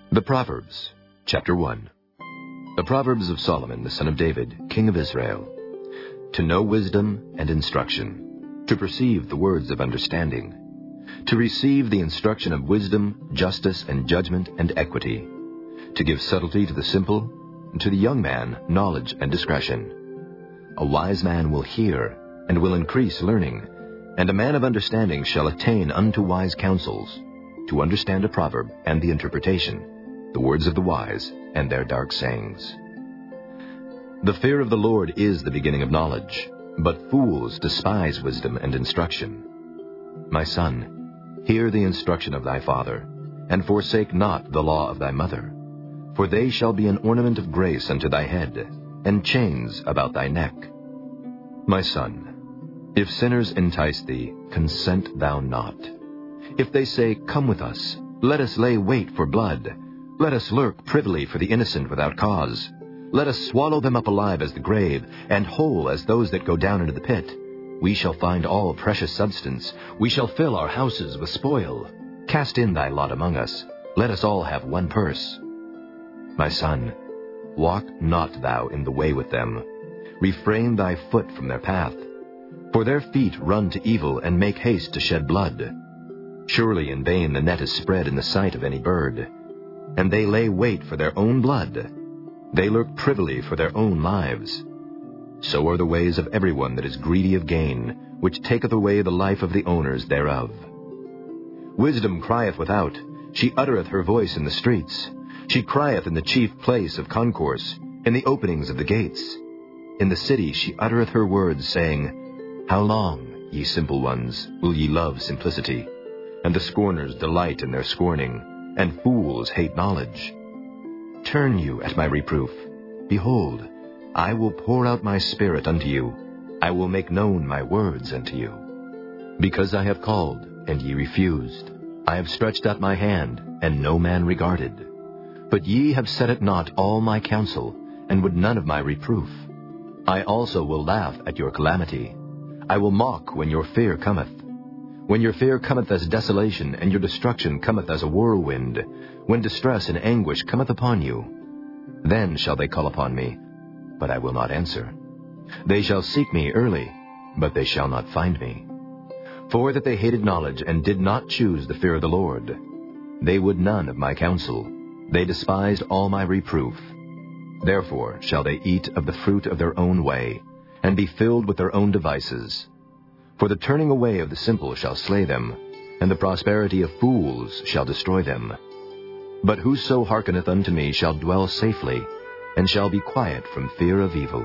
The Proverbs, Chapter 1. The Proverbs of Solomon, the son of David, king of Israel. To know wisdom and instruction, to perceive the words of understanding, to receive the instruction of wisdom, justice, and judgment, and equity, to give subtlety to the simple, and to the young man knowledge and discretion. A wise man will hear, and will increase learning, and a man of understanding shall attain unto wise counsels, to understand a proverb and the interpretation, the words of the wise, and their dark sayings. The fear of the Lord is the beginning of knowledge, but fools despise wisdom and instruction. My son, hear the instruction of thy father, and forsake not the law of thy mother. For they shall be an ornament of grace unto thy head, and chains about thy neck. My son, if sinners entice thee, consent thou not. If they say, Come with us, let us lay wait for blood, let us lurk privily for the innocent without cause. Let us swallow them up alive as the grave, and whole as those that go down into the pit. We shall find all precious substance. We shall fill our houses with spoil. Cast in thy lot among us. Let us all have one purse. My son, walk not thou in the way with them. Refrain thy foot from their path. For their feet run to evil, and make haste to shed blood. Surely in vain the net is spread in the sight of any bird. And they lay wait for their own blood. They lurk privily for their own lives. So are the ways of everyone that is greedy of gain, which taketh away the life of the owners thereof. Wisdom crieth without, she uttereth her voice in the streets. She crieth in the chief place of concourse, in the openings of the gates. In the city she uttereth her words, saying, How long, ye simple ones, will ye love simplicity? And the scorners delight in their scorning, and fools hate knowledge. Turn you at my reproof. Behold, I will pour out my spirit unto you. I will make known my words unto you. Because I have called, and ye refused. I have stretched out my hand, and no man regarded. But ye have set at naught all my counsel, and would none of my reproof. I also will laugh at your calamity. I will mock when your fear cometh. When your fear cometh as desolation, and your destruction cometh as a whirlwind, when distress and anguish cometh upon you, then shall they call upon me, but I will not answer. They shall seek me early, but they shall not find me. For that they hated knowledge, and did not choose the fear of the Lord. They would none of my counsel. They despised all my reproof. Therefore shall they eat of the fruit of their own way, and be filled with their own devices. For the turning away of the simple shall slay them, and the prosperity of fools shall destroy them. But whoso hearkeneth unto me shall dwell safely, and shall be quiet from fear of evil.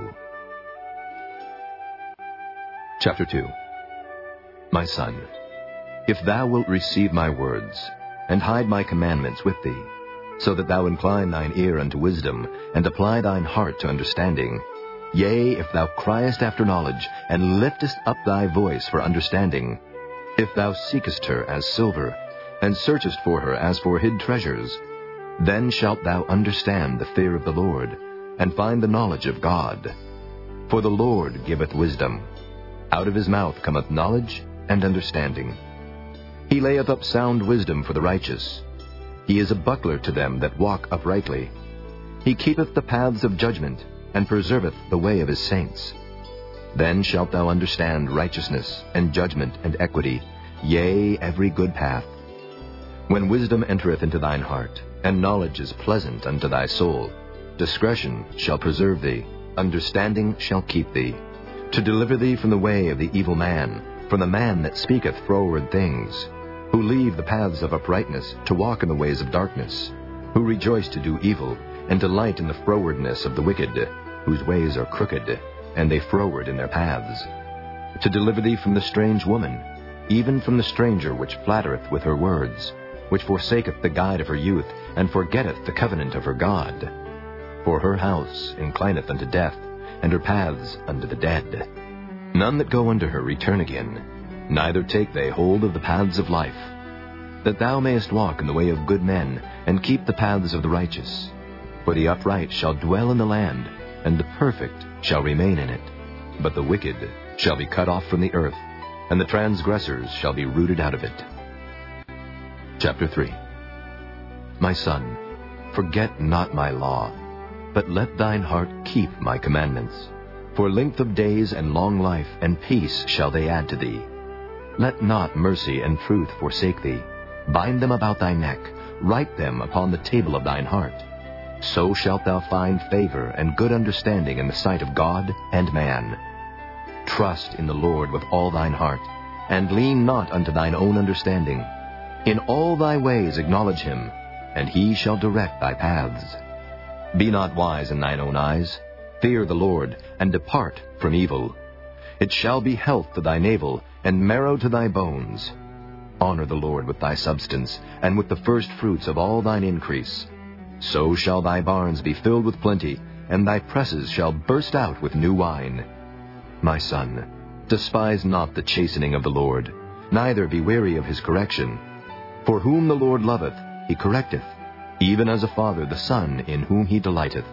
Chapter 2. My son, if thou wilt receive my words, and hide my commandments with thee, so that thou incline thine ear unto wisdom, and apply thine heart to understanding, yea, if thou criest after knowledge, and liftest up thy voice for understanding, if thou seekest her as silver, and searchest for her as for hid treasures, then shalt thou understand the fear of the Lord, and find the knowledge of God. For the Lord giveth wisdom. Out of his mouth cometh knowledge and understanding. He layeth up sound wisdom for the righteous. He is a buckler to them that walk uprightly. He keepeth the paths of judgment, and preserveth the way of his saints. Then shalt thou understand righteousness, and judgment, and equity, yea, every good path. When wisdom entereth into thine heart, and knowledge is pleasant unto thy soul, discretion shall preserve thee, understanding shall keep thee, to deliver thee from the way of the evil man, from the man that speaketh froward things, who leave the paths of uprightness to walk in the ways of darkness, who rejoice to do evil, and delight in the frowardness of the wicked, whose ways are crooked, and they froward in their paths, to deliver thee from the strange woman, even from the stranger which flattereth with her words, which forsaketh the guide of her youth, and forgetteth the covenant of her God. For her house inclineth unto death, and her paths unto the dead. None that go unto her return again, neither take they hold of the paths of life, that thou mayest walk in the way of good men, and keep the paths of the righteous. For the upright shall dwell in the land, and the perfect shall remain in it. But the wicked shall be cut off from the earth, and the transgressors shall be rooted out of it. Chapter 3. My son, Forget not my law, but let thine heart keep my commandments. For length of days and long life and peace shall they add to thee. Let not mercy and truth forsake thee. Bind them about thy neck, write them upon the table of thine heart. So shalt thou find favor and good understanding in the sight of God and man. Trust in the Lord with all thine heart, and lean not unto thine own understanding. In all thy ways acknowledge him, and he shall direct thy paths. Be not wise in thine own eyes. Fear the Lord, and depart from evil. It shall be health to thy navel, and marrow to thy bones. Honor the Lord with thy substance, and with the first fruits of all thine increase. So shall thy barns be filled with plenty, and thy presses shall burst out with new wine. My son, despise not the chastening of the Lord, neither be weary of his correction. For whom the Lord loveth, he correcteth, even as a father the son in whom he delighteth.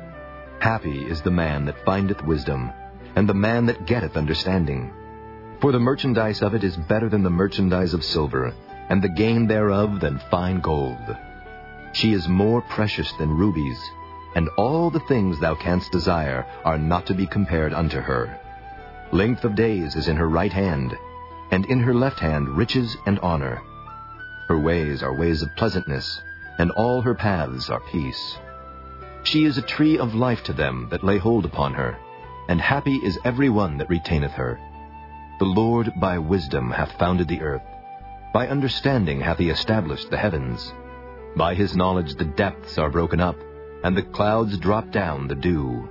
Happy is the man that findeth wisdom, and the man that getteth understanding. For the merchandise of it is better than the merchandise of silver, and the gain thereof than fine gold. She is more precious than rubies, and all the things thou canst desire are not to be compared unto her. Length of days is in her right hand, and in her left hand riches and honor. Her ways are ways of pleasantness, and all her paths are peace. She is a tree of life to them that lay hold upon her, and happy is every one that retaineth her. The Lord by wisdom hath founded the earth. By understanding hath he established the heavens. By his knowledge the depths are broken up, and the clouds drop down the dew.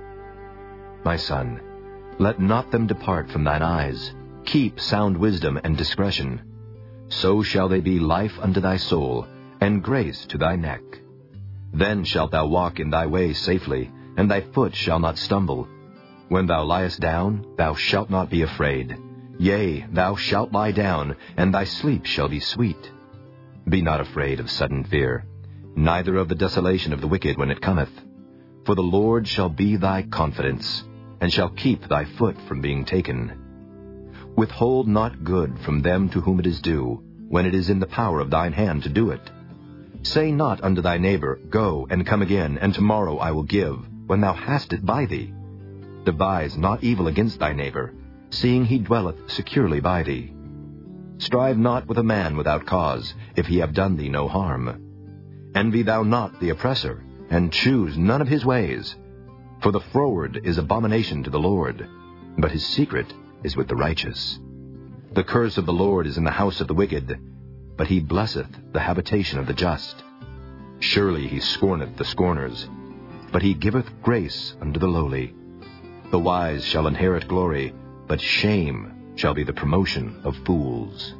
My son, let not them depart from thine eyes. Keep sound wisdom and discretion. So shall they be life unto thy soul, and grace to thy neck. Then shalt thou walk in thy way safely, and thy foot shall not stumble. When thou liest down, thou shalt not be afraid. Yea, thou shalt lie down, and thy sleep shall be sweet. Be not afraid of sudden fear, neither of the desolation of the wicked when it cometh. For the Lord shall be thy confidence, and shall keep thy foot from being taken. Withhold not good from them to whom it is due, when it is in the power of thine hand to do it. Say not unto thy neighbor, Go and come again, and tomorrow I will give, when thou hast it by thee. Devise not evil against thy neighbor, seeing he dwelleth securely by thee. Strive not with a man without cause, if he have done thee no harm. Envy thou not the oppressor, and choose none of his ways. For the froward is abomination to the Lord, but his secret is with the righteous. The curse of the Lord is in the house of the wicked, but he blesseth the habitation of the just. Surely he scorneth the scorners, but he giveth grace unto the lowly. The wise shall inherit glory, but shame shall be the promotion of fools.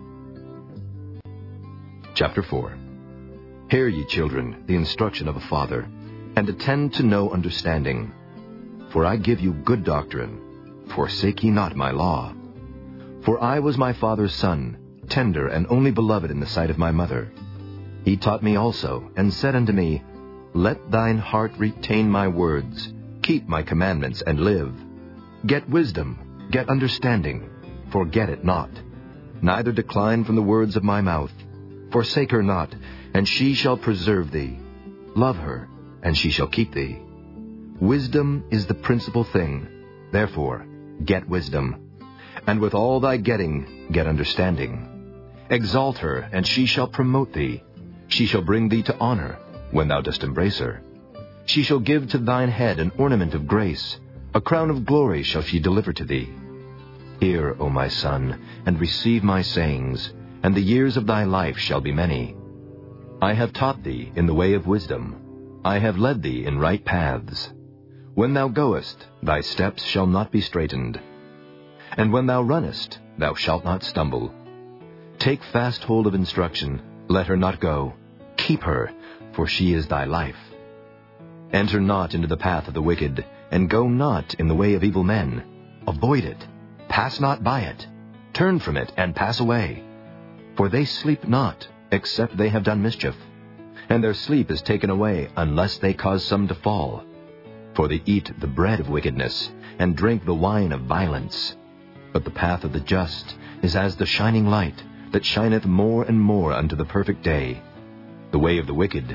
Chapter 4. Hear ye, children, the instruction of a father, and attend to know understanding. For I give you good doctrine. Forsake ye not my law. For I was my father's son, tender and only beloved in the sight of my mother. He taught me also, and said unto me, Let thine heart retain my words, keep my commandments, and live. Get wisdom, get understanding, forget it not. Neither decline from the words of my mouth. Forsake her not, and she shall preserve thee. Love her, and she shall keep thee. Wisdom is the principal thing. Therefore, get wisdom. And with all thy getting, get understanding. Exalt her, and she shall promote thee. She shall bring thee to honor, when thou dost embrace her. She shall give to thine head an ornament of grace. A crown of glory shall she deliver to thee. Hear, O my son, and receive my sayings, and the years of thy life shall be many. I have taught thee in the way of wisdom. I have led thee in right paths. When thou goest, thy steps shall not be straitened. And when thou runnest, thou shalt not stumble. Take fast hold of instruction, let her not go. Keep her, for she is thy life. Enter not into the path of the wicked, and go not in the way of evil men. Avoid it, pass not by it. Turn from it, and pass away. For they sleep not, except they have done mischief. And their sleep is taken away, unless they cause some to fall. For they eat the bread of wickedness, and drink the wine of violence. But the path of the just is as the shining light, that shineth more and more unto the perfect day. The way of the wicked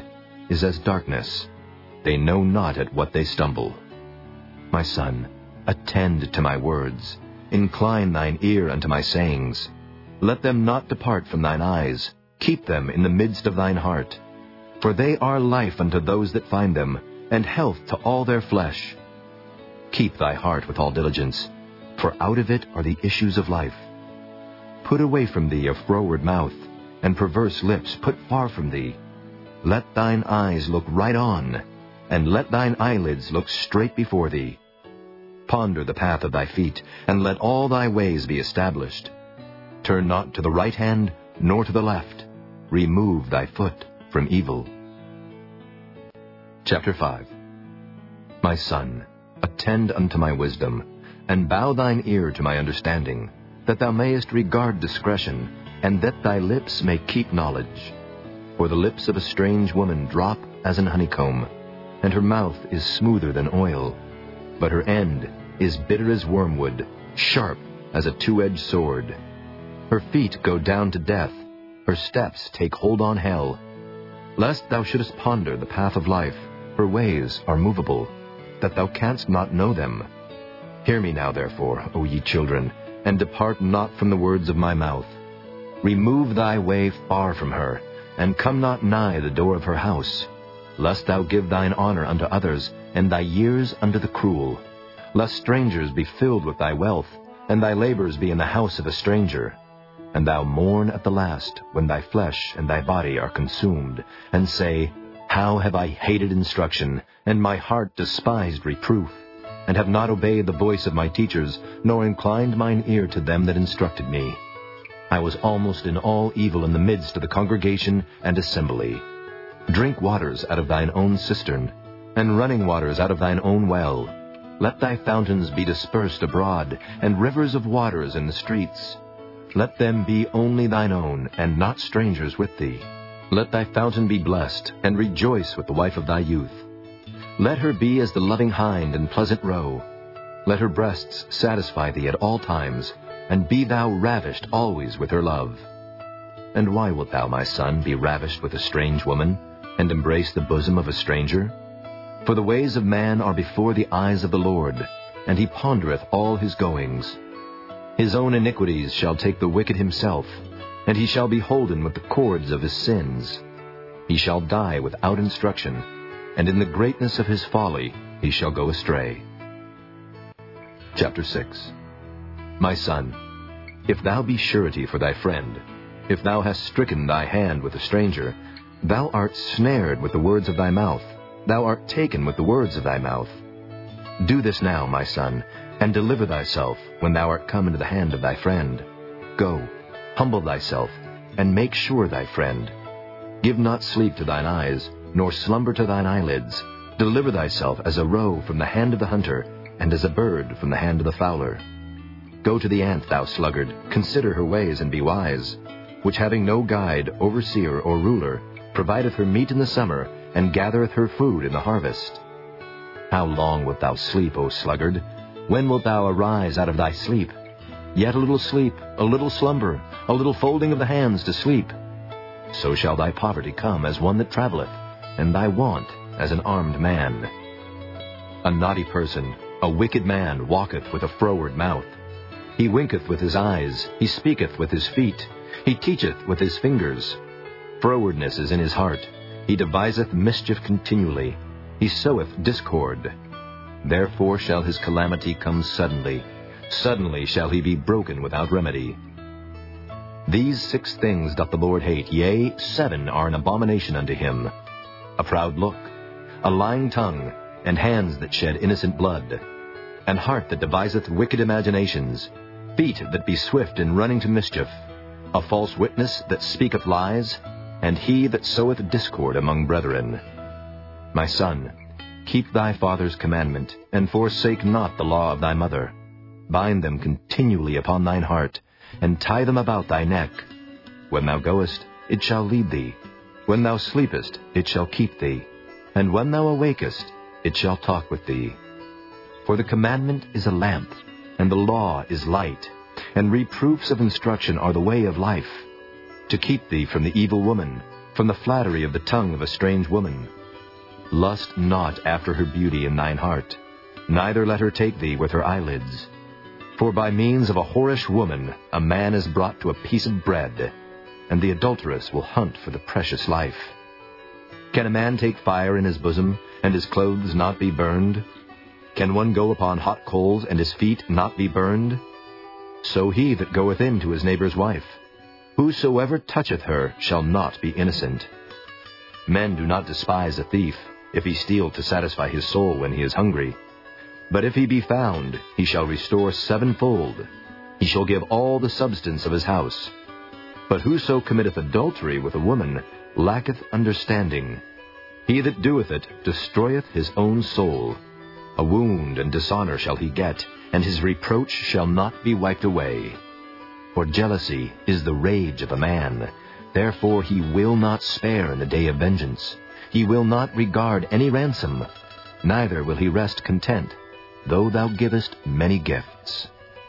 is as darkness. They know not at what they stumble. My son, attend to my words. Incline thine ear unto my sayings. Let them not depart from thine eyes. Keep them in the midst of thine heart. For they are life unto those that find them, and health to all their flesh. Keep thy heart with all diligence, for out of it are the issues of life. Put away from thee a froward mouth, and perverse lips put far from thee. Let thine eyes look right on, and let thine eyelids look straight before thee. Ponder the path of thy feet, and let all thy ways be established. Turn not to the right hand, nor to the left. Remove thy foot from evil. Chapter 5. My son, attend unto my wisdom, and bow thine ear to my understanding, that thou mayest regard discretion, and that thy lips may keep knowledge. For the lips of a strange woman drop as an honeycomb, and her mouth is smoother than oil, but her end is bitter as wormwood, sharp as a two-edged sword. Her feet go down to death, her steps take hold on hell. Lest thou shouldest ponder the path of life, her ways are movable, that thou canst not know them. Hear me now, therefore, O ye children, and depart not from the words of my mouth. Remove thy way far from her, and come not nigh the door of her house, lest thou give thine honor unto others, and thy years unto the cruel. Lest strangers be filled with thy wealth, and thy labors be in the house of a stranger. And thou mourn at the last, when thy flesh and thy body are consumed, and say, How have I hated instruction, and my heart despised reproof, and have not obeyed the voice of my teachers, nor inclined mine ear to them that instructed me. I was almost in all evil in the midst of the congregation and assembly. Drink waters out of thine own cistern, and running waters out of thine own well. Let thy fountains be dispersed abroad, and rivers of waters in the streets. Let them be only thine own, and not strangers with thee. Let thy fountain be blessed, and rejoice with the wife of thy youth. Let her be as the loving hind and pleasant roe. Let her breasts satisfy thee at all times, and be thou ravished always with her love. And why wilt thou, my son, be ravished with a strange woman, and embrace the bosom of a stranger? For the ways of man are before the eyes of the Lord, and he pondereth all his goings. His own iniquities shall take the wicked himself, and he shall be holden with the cords of his sins. He shall die without instruction, and in the greatness of his folly he shall go astray. Chapter 6. My son, if thou be surety for thy friend, if thou hast stricken thy hand with a stranger, thou art snared with the words of thy mouth, thou art taken with the words of thy mouth. Do this now, my son, and deliver thyself when thou art come into the hand of thy friend. Go, humble thyself, and make sure thy friend. Give not sleep to thine eyes, nor slumber to thine eyelids. Deliver thyself as a roe from the hand of the hunter, and as a bird from the hand of the fowler. Go to the ant, thou sluggard, consider her ways, and be wise, which having no guide, overseer, or ruler, provideth her meat in the summer, and gathereth her food in the harvest. How long wilt thou sleep, O sluggard? When wilt thou arise out of thy sleep? Yet a little sleep, a little slumber, a little folding of the hands to sleep. So shall thy poverty come as one that travelleth, and thy want as an armed man. A naughty person, a wicked man, walketh with a froward mouth. He winketh with his eyes, he speaketh with his feet, he teacheth with his fingers. Frowardness is in his heart, he deviseth mischief continually, he soweth discord. Therefore shall his calamity come suddenly, suddenly shall he be broken without remedy. These 6 things doth the Lord hate, yea, 7 are an abomination unto him: a proud look, a lying tongue, and hands that shed innocent blood, an heart that deviseth wicked imaginations, feet that be swift in running to mischief, a false witness that speaketh lies, and he that soweth discord among brethren. My son, keep thy father's commandment, and forsake not the law of thy mother. Bind them continually upon thine heart, and tie them about thy neck. When thou goest, it shall lead thee. When thou sleepest, it shall keep thee. And when thou awakest, it shall talk with thee. For the commandment is a lamp, and the law is light, and reproofs of instruction are the way of life, to keep thee from the evil woman, from the flattery of the tongue of a strange woman, Lust not after her beauty in thine heart, neither let her take thee with her eyelids. For by means of a whorish woman a man is brought to a piece of bread, and the adulteress will hunt for the precious life. Can a man take fire in his bosom, and his clothes not be burned? Can one go upon hot coals, and his feet not be burned? So he that goeth in to his neighbor's wife, whosoever toucheth her shall not be innocent. Men do not despise a thief, if he steal to satisfy his soul when he is hungry. But if he be found, he shall restore sevenfold. He shall give all the substance of his house. But whoso committeth adultery with a woman lacketh understanding. He that doeth it destroyeth his own soul. A wound and dishonor shall he get, and his reproach shall not be wiped away. For jealousy is the rage of a man. Therefore he will not spare in the day of vengeance. He will not regard any ransom, neither will he rest content, though thou givest many gifts.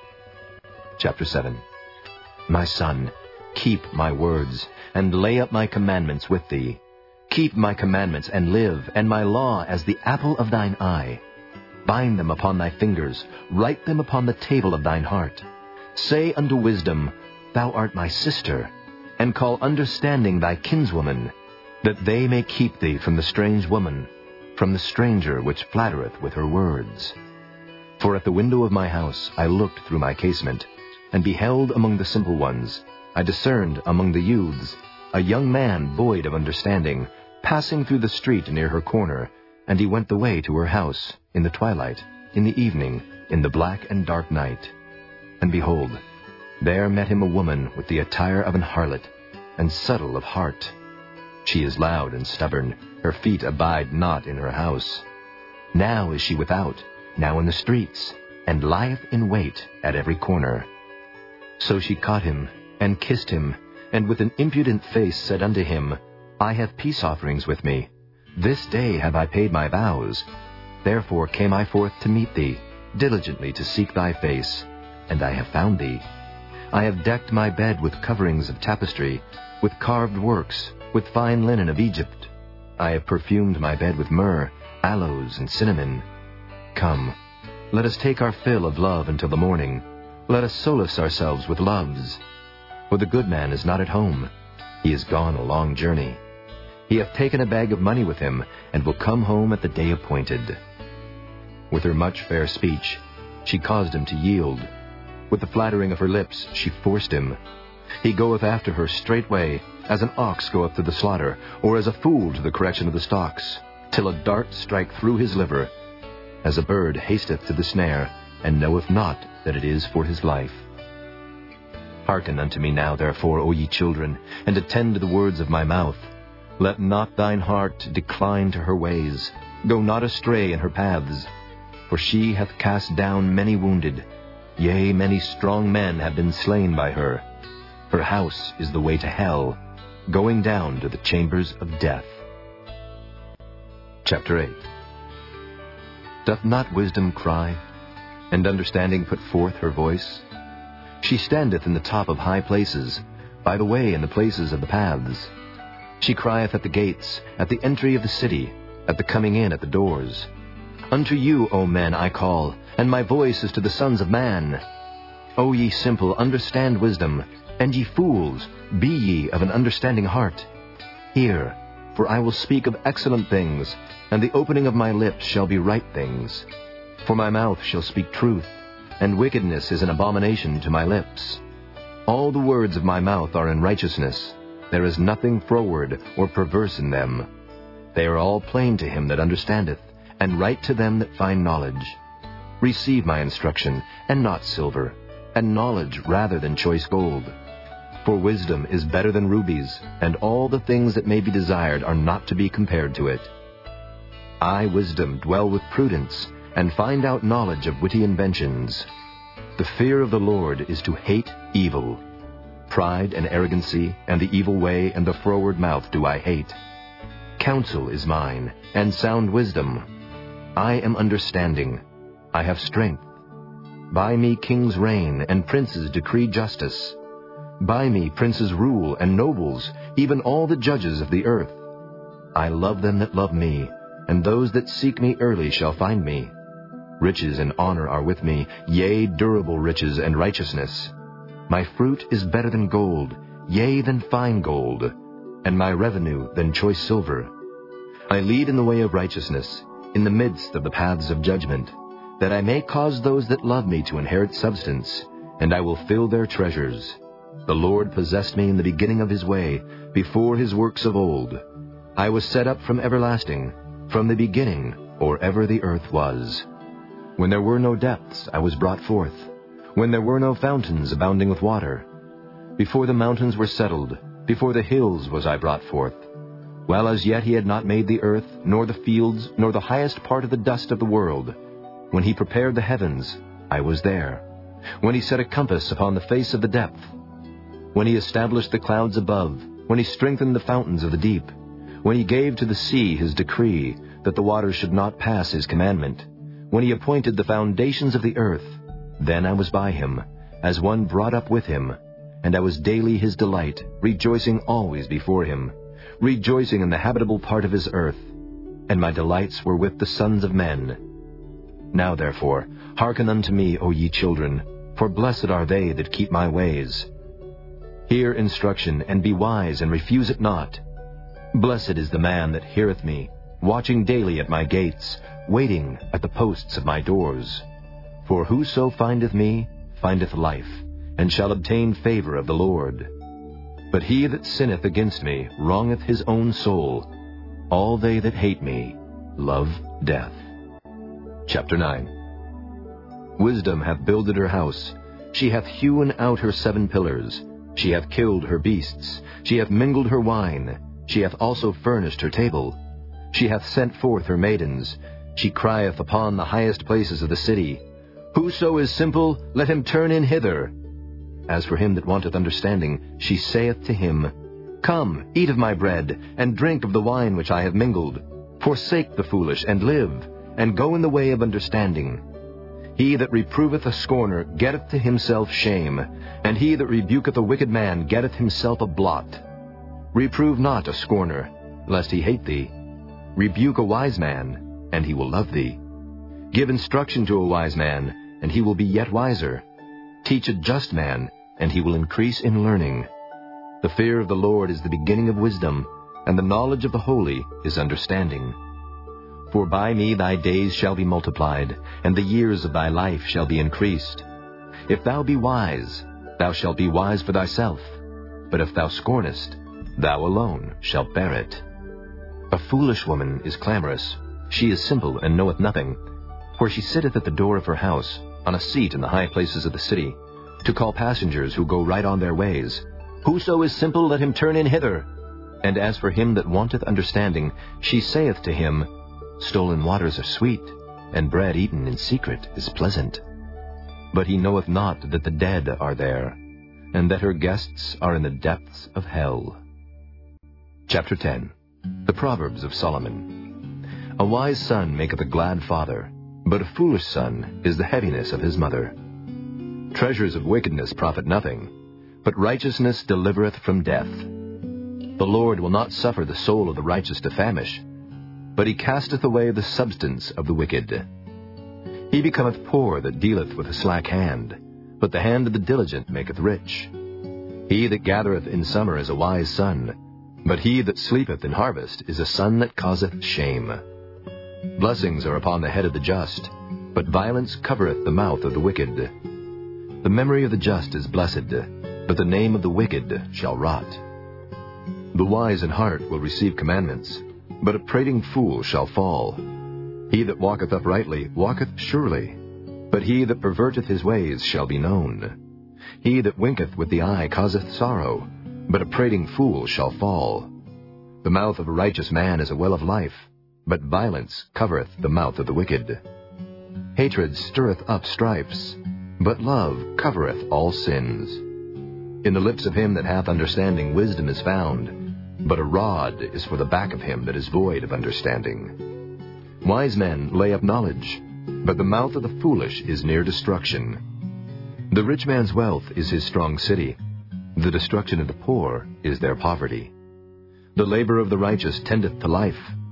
Chapter 7. My son, keep my words, and lay up my commandments with thee. Keep my commandments, and live, and my law as the apple of thine eye. Bind them upon thy fingers, write them upon the table of thine heart. Say unto wisdom, Thou art my sister, and call understanding thy kinswoman, that they may keep thee from the strange woman, from the stranger which flattereth with her words. For at the window of my house I looked through my casement, and beheld among the simple ones, I discerned among the youths, a young man void of understanding, passing through the street near her corner, and he went the way to her house, in the twilight, in the evening, in the black and dark night. And behold, there met him a woman with the attire of an harlot, and subtle of heart. She is loud and stubborn, her feet abide not in her house. Now is she without, now in the streets, and lieth in wait at every corner. So she caught him, and kissed him, and with an impudent face said unto him, I have peace offerings with me. This day have I paid my vows. Therefore came I forth to meet thee, diligently to seek thy face, and I have found thee. I have decked my bed with coverings of tapestry, with carved works, with fine linen of Egypt. I have perfumed my bed with myrrh, aloes, and cinnamon. Come, let us take our fill of love until the morning. Let us solace ourselves with loves. For the good man is not at home. He is gone a long journey. He hath taken a bag of money with him, and will come home at the day appointed. With her much fair speech, she caused him to yield. With the flattering of her lips, she forced him. He goeth after her straightway, as an ox goeth to the slaughter, or as a fool to the correction of the stocks, till a dart strike through his liver, as a bird hasteth to the snare, and knoweth not that it is for his life. Hearken unto me now, therefore, O ye children, and attend to the words of my mouth. Let not thine heart decline to her ways. Go not astray in her paths. For she hath cast down many wounded. Yea, many strong men have been slain by her. Her house is the way to hell, going down to the chambers of death. Chapter 8. Doth not wisdom cry, and understanding put forth her voice? She standeth in the top of high places, by the way in the places of the paths. She crieth at the gates, at the entry of the city, at the coming in at the doors. Unto you, O men, I call, and my voice is to the sons of man. O ye simple, understand wisdom, and ye fools, be ye of an understanding heart. Hear, for I will speak of excellent things, and the opening of my lips shall be right things. For my mouth shall speak truth, and wickedness is an abomination to my lips. All the words of my mouth are in righteousness. There is nothing froward or perverse in them. They are all plain to him that understandeth, and right to them that find knowledge. Receive my instruction, and not silver, and knowledge rather than choice gold. For wisdom is better than rubies, and all the things that may be desired are not to be compared to it. I, wisdom, dwell with prudence, and find out knowledge of witty inventions. The fear of the Lord is to hate evil. Pride and arrogancy, and the evil way, and the froward mouth do I hate. Counsel is mine, and sound wisdom. I am understanding. I have strength. By me kings reign, and princes decree justice. By me princes rule, and nobles, even all the judges of the earth. I love them that love me, and those that seek me early shall find me. Riches and honor are with me, yea, durable riches and righteousness. My fruit is better than gold, yea, than fine gold, and my revenue than choice silver. I lead in the way of righteousness, in the midst of the paths of judgment, that I may cause those that love me to inherit substance, and I will fill their treasures. The Lord possessed me in the beginning of his way, before his works of old. I was set up from everlasting, from the beginning, or ever the earth was. When there were no depths, I was brought forth, when there were no fountains abounding with water. Before the mountains were settled, before the hills was I brought forth. While as yet he had not made the earth, nor the fields, nor the highest part of the dust of the world. When he prepared the heavens, I was there. When he set a compass upon the face of the depth. When he established the clouds above, when he strengthened the fountains of the deep. When he gave to the sea his decree, that the waters should not pass his commandment. When he appointed the foundations of the earth, then I was by him, as one brought up with him, and I was daily his delight, rejoicing always before him, rejoicing in the habitable part of his earth, and my delights were with the sons of men. Now therefore, hearken unto me, O ye children, for blessed are they that keep my ways. Hear instruction, and be wise, and refuse it not. Blessed is the man that heareth me, watching daily at my gates, waiting at the posts of my doors. For whoso findeth me findeth life, and shall obtain favor of the Lord. But he that sinneth against me wrongeth his own soul. All they that hate me love death. Chapter 9. Wisdom hath builded her house. She hath hewn out her 7 pillars. She hath killed her beasts. She hath mingled her wine. She hath also furnished her table. She hath sent forth her maidens. She crieth upon the highest places of the city. Whoso is simple, let him turn in hither. As for him that wanteth understanding, she saith to him, Come, eat of my bread, and drink of the wine which I have mingled. Forsake the foolish, and live, and go in the way of understanding. He that reproveth a scorner getteth to himself shame, and he that rebuketh a wicked man getteth himself a blot. Reprove not a scorner, lest he hate thee. Rebuke a wise man, and he will love thee. Give instruction to a wise man, and he will be yet wiser. Teach a just man, and he will increase in learning. The fear of the Lord is the beginning of wisdom, and the knowledge of the holy is understanding. For by me thy days shall be multiplied, and the years of thy life shall be increased. If thou be wise, thou shalt be wise for thyself. But if thou scornest, thou alone shalt bear it. A foolish woman is clamorous. She is simple and knoweth nothing. For she sitteth at the door of her house, on a seat in the high places of the city, to call passengers who go right on their ways. Whoso is simple, let him turn in hither. And as for him that wanteth understanding, she saith to him, Stolen waters are sweet, and bread eaten in secret is pleasant. But he knoweth not that the dead are there, and that her guests are in the depths of hell. Chapter 10. The Proverbs of Solomon. A wise son maketh a glad father, but a foolish son is the heaviness of his mother. Treasures of wickedness profit nothing, but righteousness delivereth from death. The Lord will not suffer the soul of the righteous to famish, but he casteth away the substance of the wicked. He becometh poor that dealeth with a slack hand, but the hand of the diligent maketh rich. He that gathereth in summer is a wise son, but he that sleepeth in harvest is a son that causeth shame. Blessings are upon the head of the just, but violence covereth the mouth of the wicked. The memory of the just is blessed, but the name of the wicked shall rot. The wise in heart will receive commandments, but a prating fool shall fall. He that walketh uprightly walketh surely, but he that perverteth his ways shall be known. He that winketh with the eye causeth sorrow, but a prating fool shall fall. The mouth of a righteous man is a well of life, but violence covereth the mouth of the wicked. Hatred stirreth up strifes, but love covereth all sins. In the lips of him that hath understanding wisdom is found, but a rod is for the back of him that is void of understanding. Wise men lay up knowledge, but the mouth of the foolish is near destruction. The rich man's wealth is his strong city. The destruction of the poor is their poverty. The labor of the righteous tendeth to life,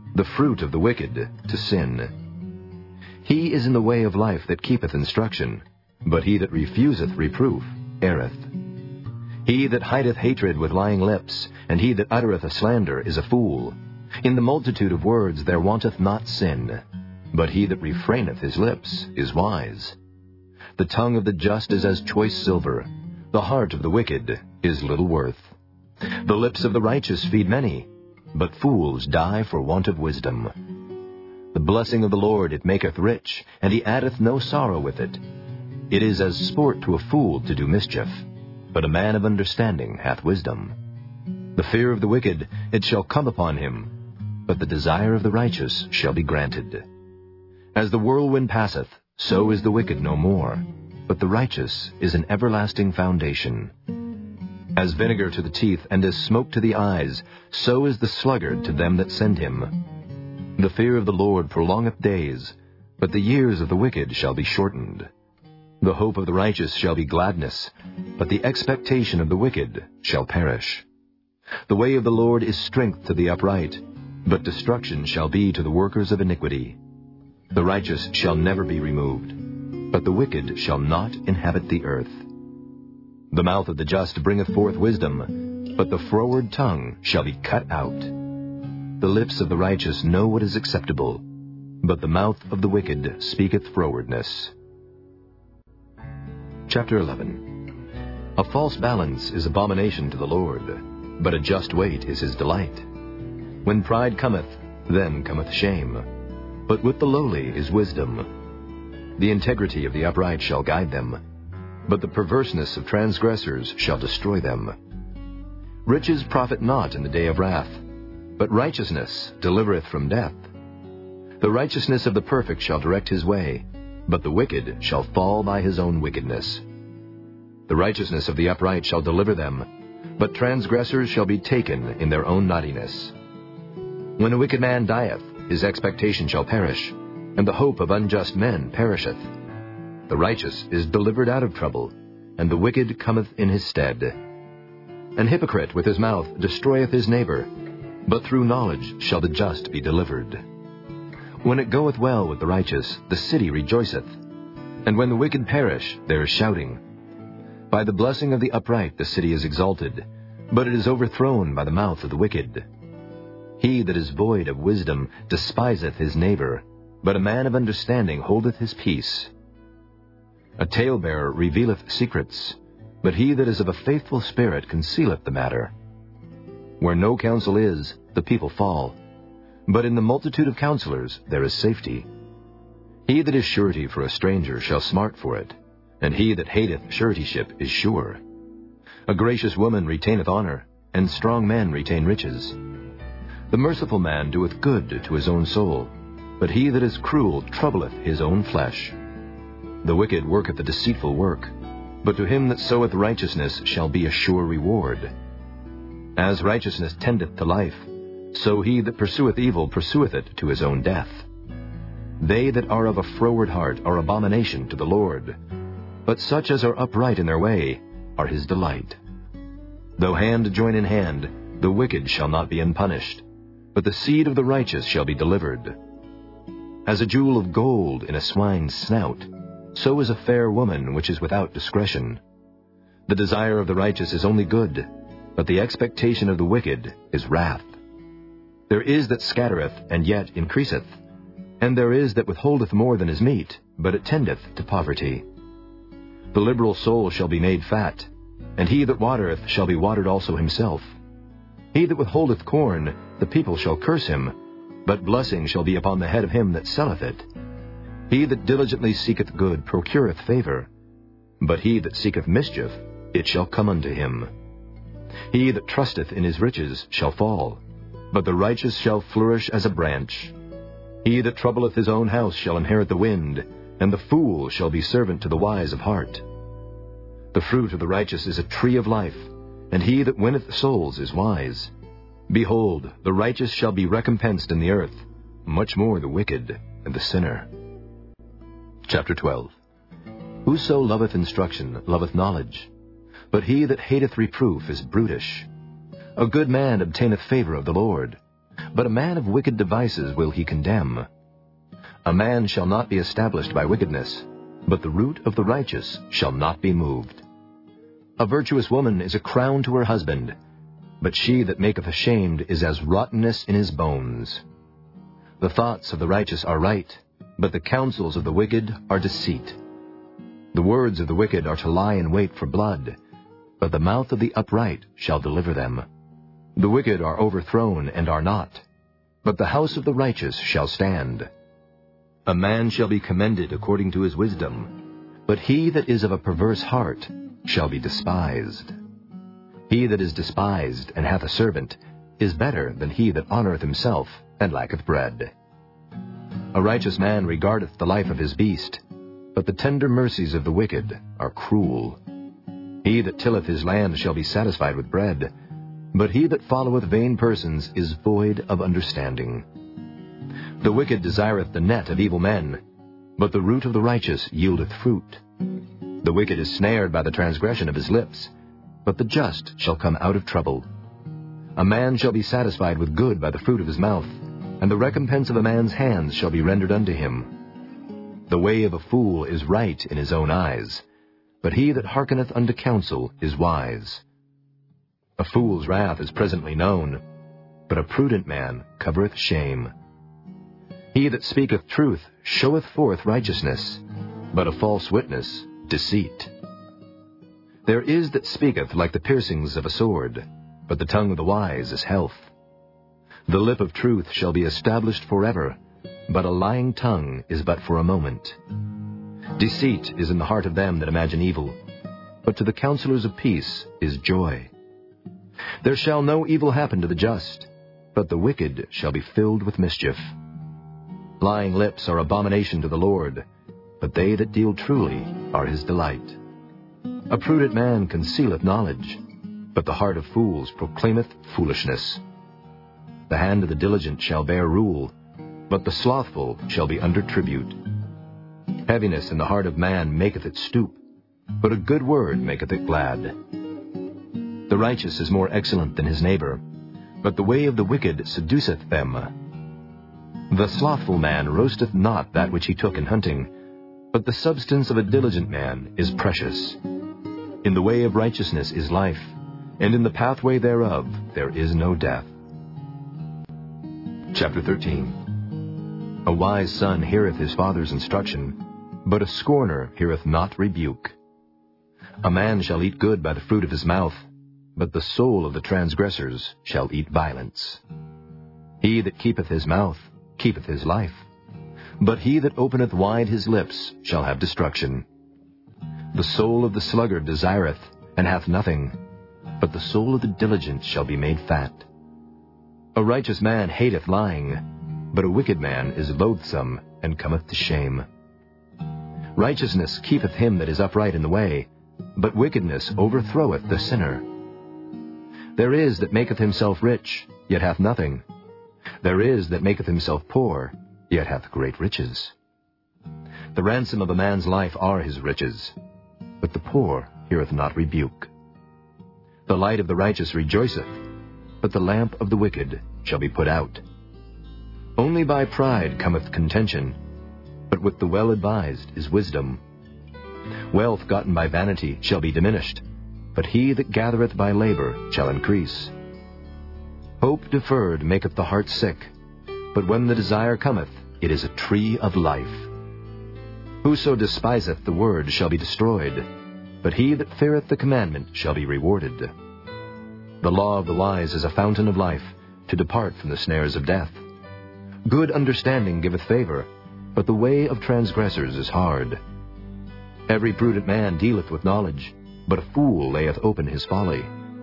the fruit of the wicked to sin. He is in the way of life that keepeth instruction, but he that refuseth reproof erreth. He that hideth hatred with lying lips, and he that uttereth a slander is a fool. In the multitude of words there wanteth not sin, but he that refraineth his lips is wise. The tongue of the just is as choice silver, the heart of the wicked is little worth. The lips of the righteous feed many, but fools die for want of wisdom. The blessing of the Lord it maketh rich, and he addeth no sorrow with it. It is as sport to a fool to do mischief, but a man of understanding hath wisdom. The fear of the wicked it shall come upon him, but the desire of the righteous shall be granted. As the whirlwind passeth, so is the wicked no more, but the righteous is an everlasting foundation. As vinegar to the teeth, and as smoke to the eyes, so is the sluggard to them that send him. The fear of the Lord prolongeth days, but the years of the wicked shall be shortened. The hope of the righteous shall be gladness, but the expectation of the wicked shall perish. The way of the Lord is strength to the upright, but destruction shall be to the workers of iniquity. The righteous shall never be removed, but the wicked shall not inhabit the earth. The mouth of the just bringeth forth wisdom, but the froward tongue shall be cut out. The lips of the righteous know what is acceptable, but the mouth of the wicked speaketh frowardness. Chapter 11. A false balance is abomination to the Lord, but a just weight is his delight. When pride cometh, then cometh shame, but with the lowly is wisdom. The integrity of the upright shall guide them, but the perverseness of transgressors shall destroy them. Riches profit not in the day of wrath, but righteousness delivereth from death. The righteousness of the perfect shall direct his way, but the wicked shall fall by his own wickedness. The righteousness of the upright shall deliver them, but transgressors shall be taken in their own naughtiness. When a wicked man dieth, his expectation shall perish, and the hope of unjust men perisheth. The righteous is delivered out of trouble, and the wicked cometh in his stead. An hypocrite with his mouth destroyeth his neighbor, but through knowledge shall the just be delivered. When it goeth well with the righteous, the city rejoiceth, and when the wicked perish, there is shouting. By the blessing of the upright the city is exalted, but it is overthrown by the mouth of the wicked. He that is void of wisdom despiseth his neighbor, but a man of understanding holdeth his peace. A talebearer revealeth secrets, but he that is of a faithful spirit concealeth the matter. Where no counsel is, the people fall, but in the multitude of counselors there is safety. He that is surety for a stranger shall smart for it, and he that hateth suretyship is sure. A gracious woman retaineth honor, and strong men retain riches. The merciful man doeth good to his own soul, but he that is cruel troubleth his own flesh. The wicked worketh a deceitful work, but to him that soweth righteousness shall be a sure reward. As righteousness tendeth to life, so he that pursueth evil pursueth it to his own death. They that are of a froward heart are abomination to the Lord, but such as are upright in their way are his delight. Though hand join in hand, the wicked shall not be unpunished, but the seed of the righteous shall be delivered. As a jewel of gold in a swine's snout, so is a fair woman which is without discretion. The desire of the righteous is only good, but the expectation of the wicked is wrath. There is that scattereth, and yet increaseth, and there is that withholdeth more than is meet, but it tendeth to poverty. The liberal soul shall be made fat, and he that watereth shall be watered also himself. He that withholdeth corn, the people shall curse him, but blessing shall be upon the head of him that selleth it. He that diligently seeketh good procureth favor, but he that seeketh mischief, it shall come unto him. He that trusteth in his riches shall fall, but the righteous shall flourish as a branch. He that troubleth his own house shall inherit the wind, and the fool shall be servant to the wise of heart. The fruit of the righteous is a tree of life, and he that winneth souls is wise. Behold, the righteous shall be recompensed in the earth, much more the wicked and the sinner. Chapter 12. Whoso loveth instruction loveth knowledge, but he that hateth reproof is brutish. A good man obtaineth favor of the Lord, But a man of wicked devices will he condemn. A man shall not be established by wickedness, but the root of the righteous shall not be moved. A virtuous woman is a crown to her husband, but she that maketh ashamed is as rottenness in his bones. The thoughts of the righteous are right, but the counsels of the wicked are deceit. The words of the wicked are to lie in wait for blood, but the mouth of the upright shall deliver them. The wicked are overthrown and are not, but the house of the righteous shall stand. A man shall be commended according to his wisdom, but he that is of a perverse heart shall be despised. He that is despised and hath a servant is better than he that honoureth himself and lacketh bread. A righteous man regardeth the life of his beast, but the tender mercies of the wicked are cruel. He that tilleth his land shall be satisfied with bread, but he that followeth vain persons is void of understanding. The wicked desireth the net of evil men, but the root of the righteous yieldeth fruit. The wicked is snared by the transgression of his lips, but the just shall come out of trouble. A man shall be satisfied with good by the fruit of his mouth, and the recompense of a man's hands shall be rendered unto him. The way of a fool is right in his own eyes, but he that hearkeneth unto counsel is wise. A fool's wrath is presently known, but a prudent man covereth shame. He that speaketh truth showeth forth righteousness, but a false witness deceit. There is that speaketh like the piercings of a sword, but the tongue of the wise is health. The lip of truth shall be established forever, but a lying tongue is but for a moment. Deceit is in the heart of them that imagine evil, but to the counselors of peace is joy. There shall no evil happen to the just, but the wicked shall be filled with mischief. Lying lips are abomination to the Lord, but they that deal truly are his delight. A prudent man concealeth knowledge, but the heart of fools proclaimeth foolishness. The hand of the diligent shall bear rule, but the slothful shall be under tribute. Heaviness in the heart of man maketh it stoop, but a good word maketh it glad. The righteous is more excellent than his neighbor, but the way of the wicked seduceth them. The slothful man roasteth not that which he took in hunting, but the substance of a diligent man is precious. In the way of righteousness is life, and in the pathway thereof there is no death. Chapter 13. A wise son heareth his father's instruction, but a scorner heareth not rebuke. A man shall eat good by the fruit of his mouth, but the soul of the transgressors shall eat violence. He that keepeth his mouth keepeth his life, but he that openeth wide his lips shall have destruction. The soul of the sluggard desireth, and hath nothing, but the soul of the diligent shall be made fat. A righteous man hateth lying, but a wicked man is loathsome, and cometh to shame. Righteousness keepeth him that is upright in the way, but wickedness overthroweth the sinner. There is that maketh himself rich, yet hath nothing. There is that maketh himself poor, yet hath great riches. The ransom of a man's life are his riches, but the poor heareth not rebuke. The light of the righteous rejoiceth, but the lamp of the wicked shall be put out. Only by pride cometh contention, but with the well-advised is wisdom. Wealth gotten by vanity shall be diminished, but he that gathereth by labor shall increase. Hope deferred maketh the heart sick, but when the desire cometh, it is a tree of life. Whoso despiseth the word shall be destroyed, but he that feareth the commandment shall be rewarded. The law of the wise is a fountain of life, to depart from the snares of death. Good understanding giveth favor, but the way of transgressors is hard. Every prudent man dealeth with knowledge, but a fool layeth open his folly.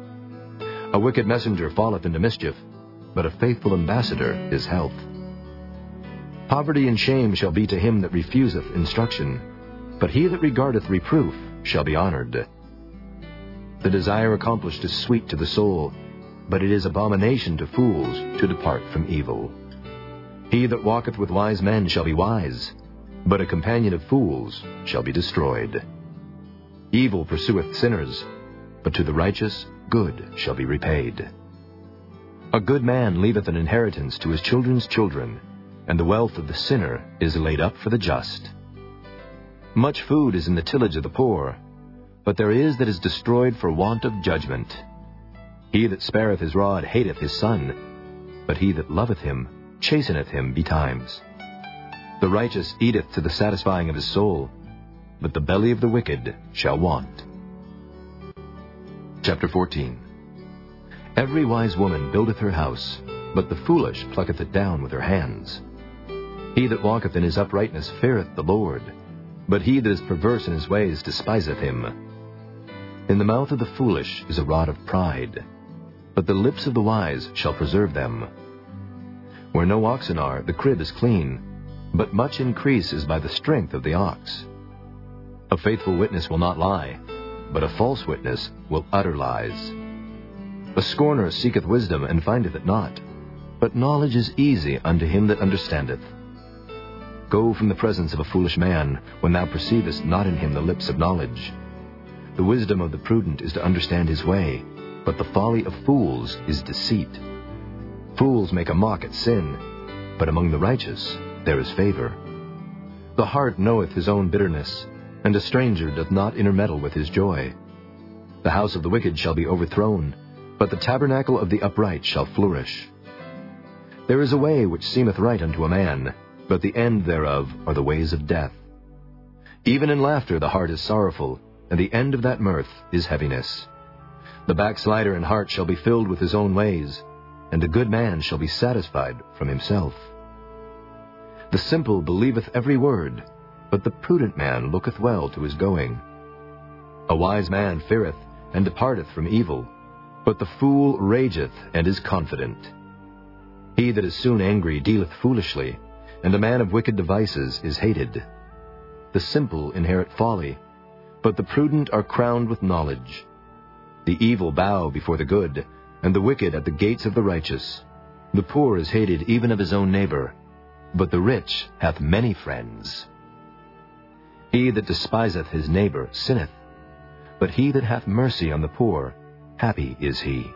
A wicked messenger falleth into mischief, but a faithful ambassador is health. Poverty and shame shall be to him that refuseth instruction, but he that regardeth reproof shall be honored. The desire accomplished is sweet to the soul, but it is abomination to fools to depart from evil. He that walketh with wise men shall be wise, but a companion of fools shall be destroyed. Evil pursueth sinners, but to the righteous good shall be repaid. A good man leaveth an inheritance to his children's children, and the wealth of the sinner is laid up for the just. Much food is in the tillage of the poor, but there is that is destroyed for want of judgment. He that spareth his rod hateth his son, but he that loveth him chasteneth him betimes. The righteous eateth to the satisfying of his soul, but the belly of the wicked shall want. Chapter 14. Every wise woman buildeth her house, but the foolish plucketh it down with her hands. He that walketh in his uprightness feareth the Lord, but he that is perverse in his ways despiseth him. In the mouth of the foolish is a rod of pride, but the lips of the wise shall preserve them. Where no oxen are, the crib is clean, but much increase is by the strength of the ox. A faithful witness will not lie, but a false witness will utter lies. A scorner seeketh wisdom, and findeth it not, but knowledge is easy unto him that understandeth. Go from the presence of a foolish man, when thou perceivest not in him the lips of knowledge. The wisdom of the prudent is to understand his way, but the folly of fools is deceit. Fools make a mock at sin, but among the righteous there is favor. The heart knoweth his own bitterness, and a stranger doth not intermeddle with his joy. The house of the wicked shall be overthrown, but the tabernacle of the upright shall flourish. There is a way which seemeth right unto a man, but the end thereof are the ways of death. Even in laughter the heart is sorrowful, and the end of that mirth is heaviness. The backslider in heart shall be filled with his own ways, and a good man shall be satisfied from himself. The simple believeth every word, but the prudent man looketh well to his going. A wise man feareth, and departeth from evil, but the fool rageth and is confident. He that is soon angry dealeth foolishly, and a man of wicked devices is hated. The simple inherit folly, but the prudent are crowned with knowledge. The evil bow before the good, and the wicked at the gates of the righteous. The poor is hated even of his own neighbor, but the rich hath many friends. He that despiseth his neighbor sinneth, but he that hath mercy on the poor, happy is he.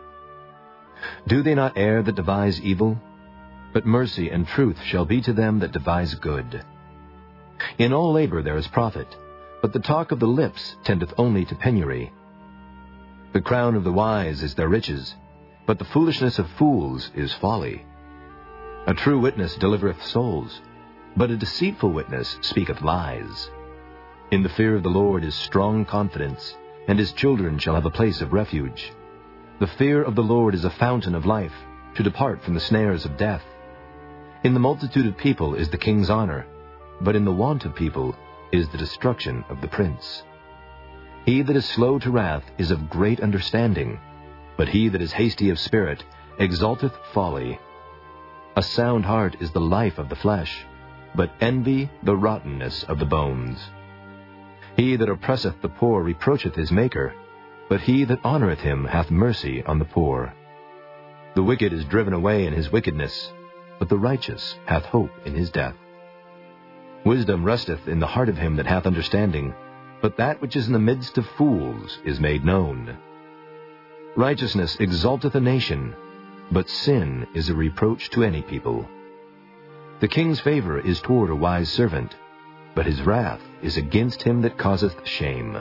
Do they not err that devise evil? But mercy and truth shall be to them that devise good. In all labor there is profit, but the talk of the lips tendeth only to penury. The crown of the wise is their riches, but the foolishness of fools is folly. A true witness delivereth souls, but a deceitful witness speaketh lies. In the fear of the Lord is strong confidence, and his children shall have a place of refuge. The fear of the Lord is a fountain of life, to depart from the snares of death. In the multitude of people is the king's honor, but in the want of people is the destruction of the prince. He that is slow to wrath is of great understanding, but he that is hasty of spirit exalteth folly. A sound heart is the life of the flesh, but envy the rottenness of the bones. He that oppresseth the poor reproacheth his Maker, but he that honoureth him hath mercy on the poor. The wicked is driven away in his wickedness, but the righteous hath hope in his death. Wisdom resteth in the heart of him that hath understanding, but that which is in the midst of fools is made known. Righteousness exalteth a nation, but sin is a reproach to any people. The king's favor is toward a wise servant, but his wrath is against him that causeth shame.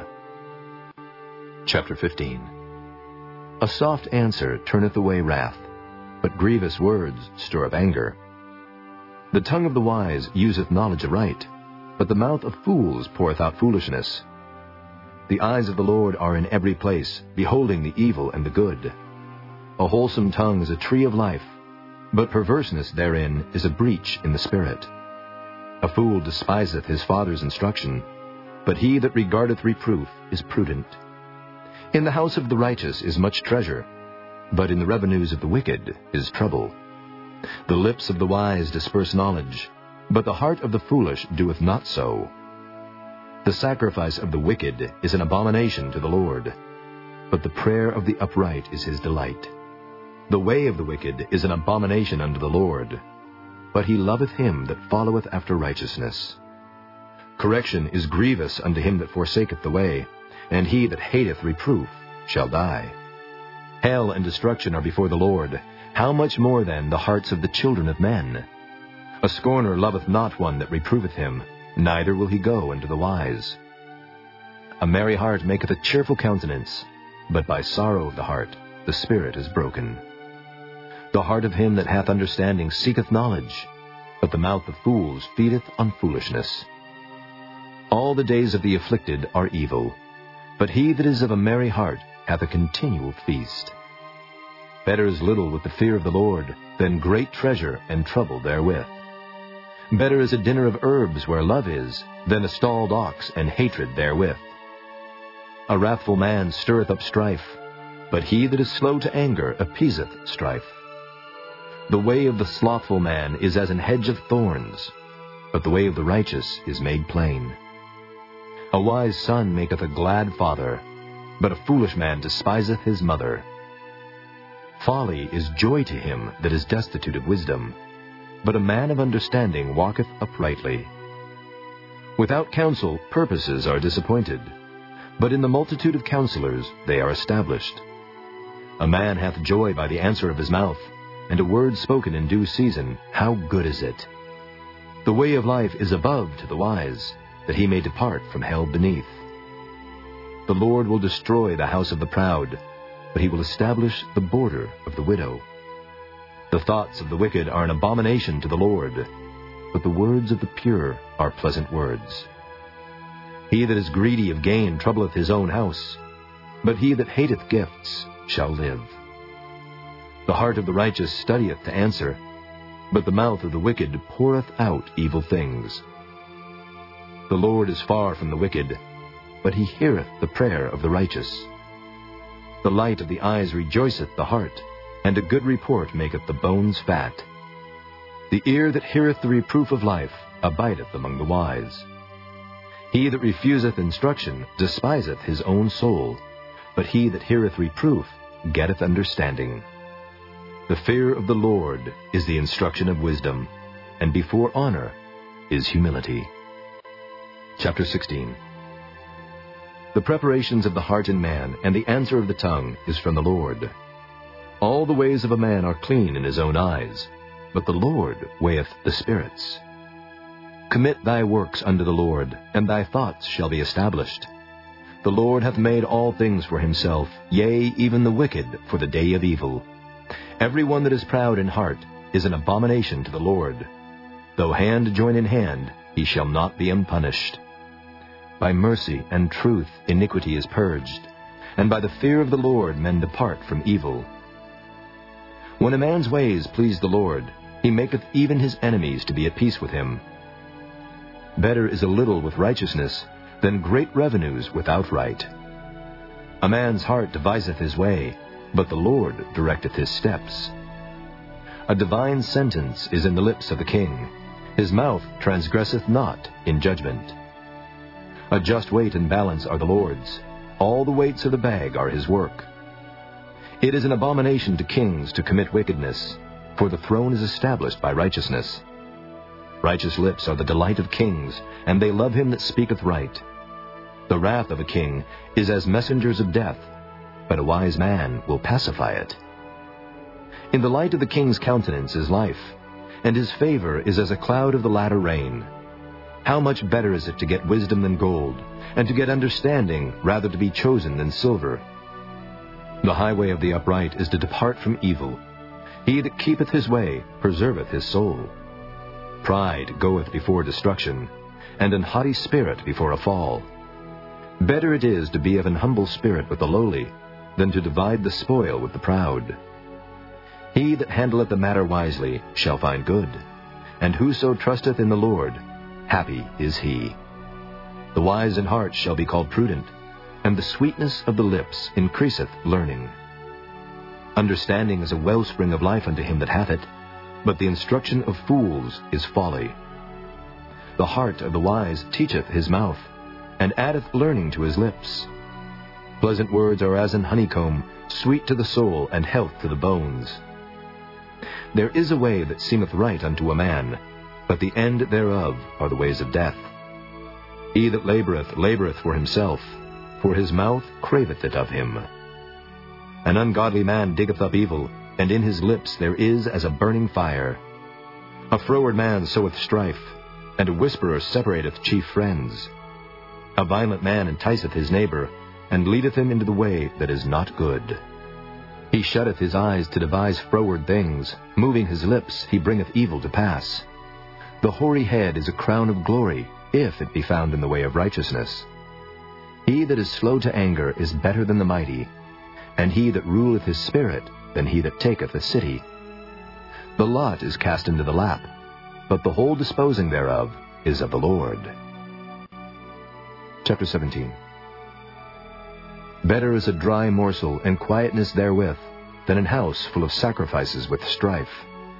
Chapter 15. A soft answer turneth away wrath, but grievous words stir up anger. The tongue of the wise useth knowledge aright, but the mouth of fools poureth out foolishness. The eyes of the Lord are in every place, beholding the evil and the good. A wholesome tongue is a tree of life, but perverseness therein is a breach in the spirit. A fool despiseth his father's instruction, but he that regardeth reproof is prudent. In the house of the righteous is much treasure, but in the revenues of the wicked is trouble. The lips of the wise disperse knowledge, but the heart of the foolish doeth not so. The sacrifice of the wicked is an abomination to the Lord, but the prayer of the upright is his delight. The way of the wicked is an abomination unto the Lord, but he loveth him that followeth after righteousness. Correction is grievous unto him that forsaketh the way, and he that hateth reproof shall die. Hell and destruction are before the Lord, how much more then the hearts of the children of men? A scorner loveth not one that reproveth him, neither will he go unto the wise. A merry heart maketh a cheerful countenance, but by sorrow of the heart the spirit is broken. The heart of him that hath understanding seeketh knowledge, but the mouth of fools feedeth on foolishness. All the days of the afflicted are evil, but he that is of a merry heart hath a continual feast. Better is little with the fear of the Lord than great treasure and trouble therewith. Better is a dinner of herbs where love is than a stalled ox and hatred therewith. A wrathful man stirreth up strife, but he that is slow to anger appeaseth strife. The way of the slothful man is as an hedge of thorns, but the way of the righteous is made plain. A wise son maketh a glad father, but a foolish man despiseth his mother. Folly is joy to him that is destitute of wisdom, but a man of understanding walketh uprightly. Without counsel purposes are disappointed, but in the multitude of counselors they are established. A man hath joy by the answer of his mouth, and a word spoken in due season, how good is it! The way of life is above to the wise, that he may depart from hell beneath. The Lord will destroy the house of the proud, but he will establish the border of the widow. The thoughts of the wicked are an abomination to the Lord, but the words of the pure are pleasant words. He that is greedy of gain troubleth his own house, but he that hateth gifts shall live. The heart of the righteous studieth to answer, but the mouth of the wicked poureth out evil things. The Lord is far from the wicked, but he heareth the prayer of the righteous. The light of the eyes rejoiceth the heart, and a good report maketh the bones fat. The ear that heareth the reproof of life abideth among the wise. He that refuseth instruction despiseth his own soul, but he that heareth reproof getteth understanding. The fear of the Lord is the instruction of wisdom, and before honor is humility. Chapter 16. The preparations of the heart in man and the answer of the tongue is from the Lord. All the ways of a man are clean in his own eyes, but the Lord weigheth the spirits. Commit thy works unto the Lord, and thy thoughts shall be established. The Lord hath made all things for himself, yea, even the wicked for the day of evil. Every one that is proud in heart is an abomination to the Lord. Though hand join in hand, he shall not be unpunished. By mercy and truth iniquity is purged, and by the fear of the Lord men depart from evil. When a man's ways please the Lord, he maketh even his enemies to be at peace with him. Better is a little with righteousness than great revenues without right. A man's heart deviseth his way, but the Lord directeth his steps. A divine sentence is in the lips of the king. His mouth transgresseth not in judgment. A just weight and balance are the Lord's. All the weights of the bag are his work. It is an abomination to kings to commit wickedness, for the throne is established by righteousness. Righteous lips are the delight of kings, and they love him that speaketh right. The wrath of a king is as messengers of death, but a wise man will pacify it. In the light of the king's countenance is life, and his favor is as a cloud of the latter rain. How much better is it to get wisdom than gold, and to get understanding rather to be chosen than silver? The highway of the upright is to depart from evil. He that keepeth his way preserveth his soul. Pride goeth before destruction, and an haughty spirit before a fall. Better it is to be of an humble spirit with the lowly, than to divide the spoil with the proud. He that handleth the matter wisely shall find good, and whoso trusteth in the Lord, happy is he. The wise in heart shall be called prudent, and the sweetness of the lips increaseth learning. Understanding is a wellspring of life unto him that hath it, but the instruction of fools is folly. The heart of the wise teacheth his mouth, and addeth learning to his lips. Pleasant words are as an honeycomb, sweet to the soul and health to the bones. There is a way that seemeth right unto a man, but the end thereof are the ways of death. He that laboureth, laboureth for himself, for his mouth craveth it of him. An ungodly man diggeth up evil, and in his lips there is as a burning fire. A froward man soweth strife, and a whisperer separateth chief friends. A violent man enticeth his neighbor, and leadeth him into the way that is not good. He shutteth his eyes to devise froward things, moving his lips he bringeth evil to pass. The hoary head is a crown of glory, if it be found in the way of righteousness. He that is slow to anger is better than the mighty, and he that ruleth his spirit than he that taketh a city. The lot is cast into the lap, but the whole disposing thereof is of the Lord. Chapter 17. Better is a dry morsel and quietness therewith than an house full of sacrifices with strife.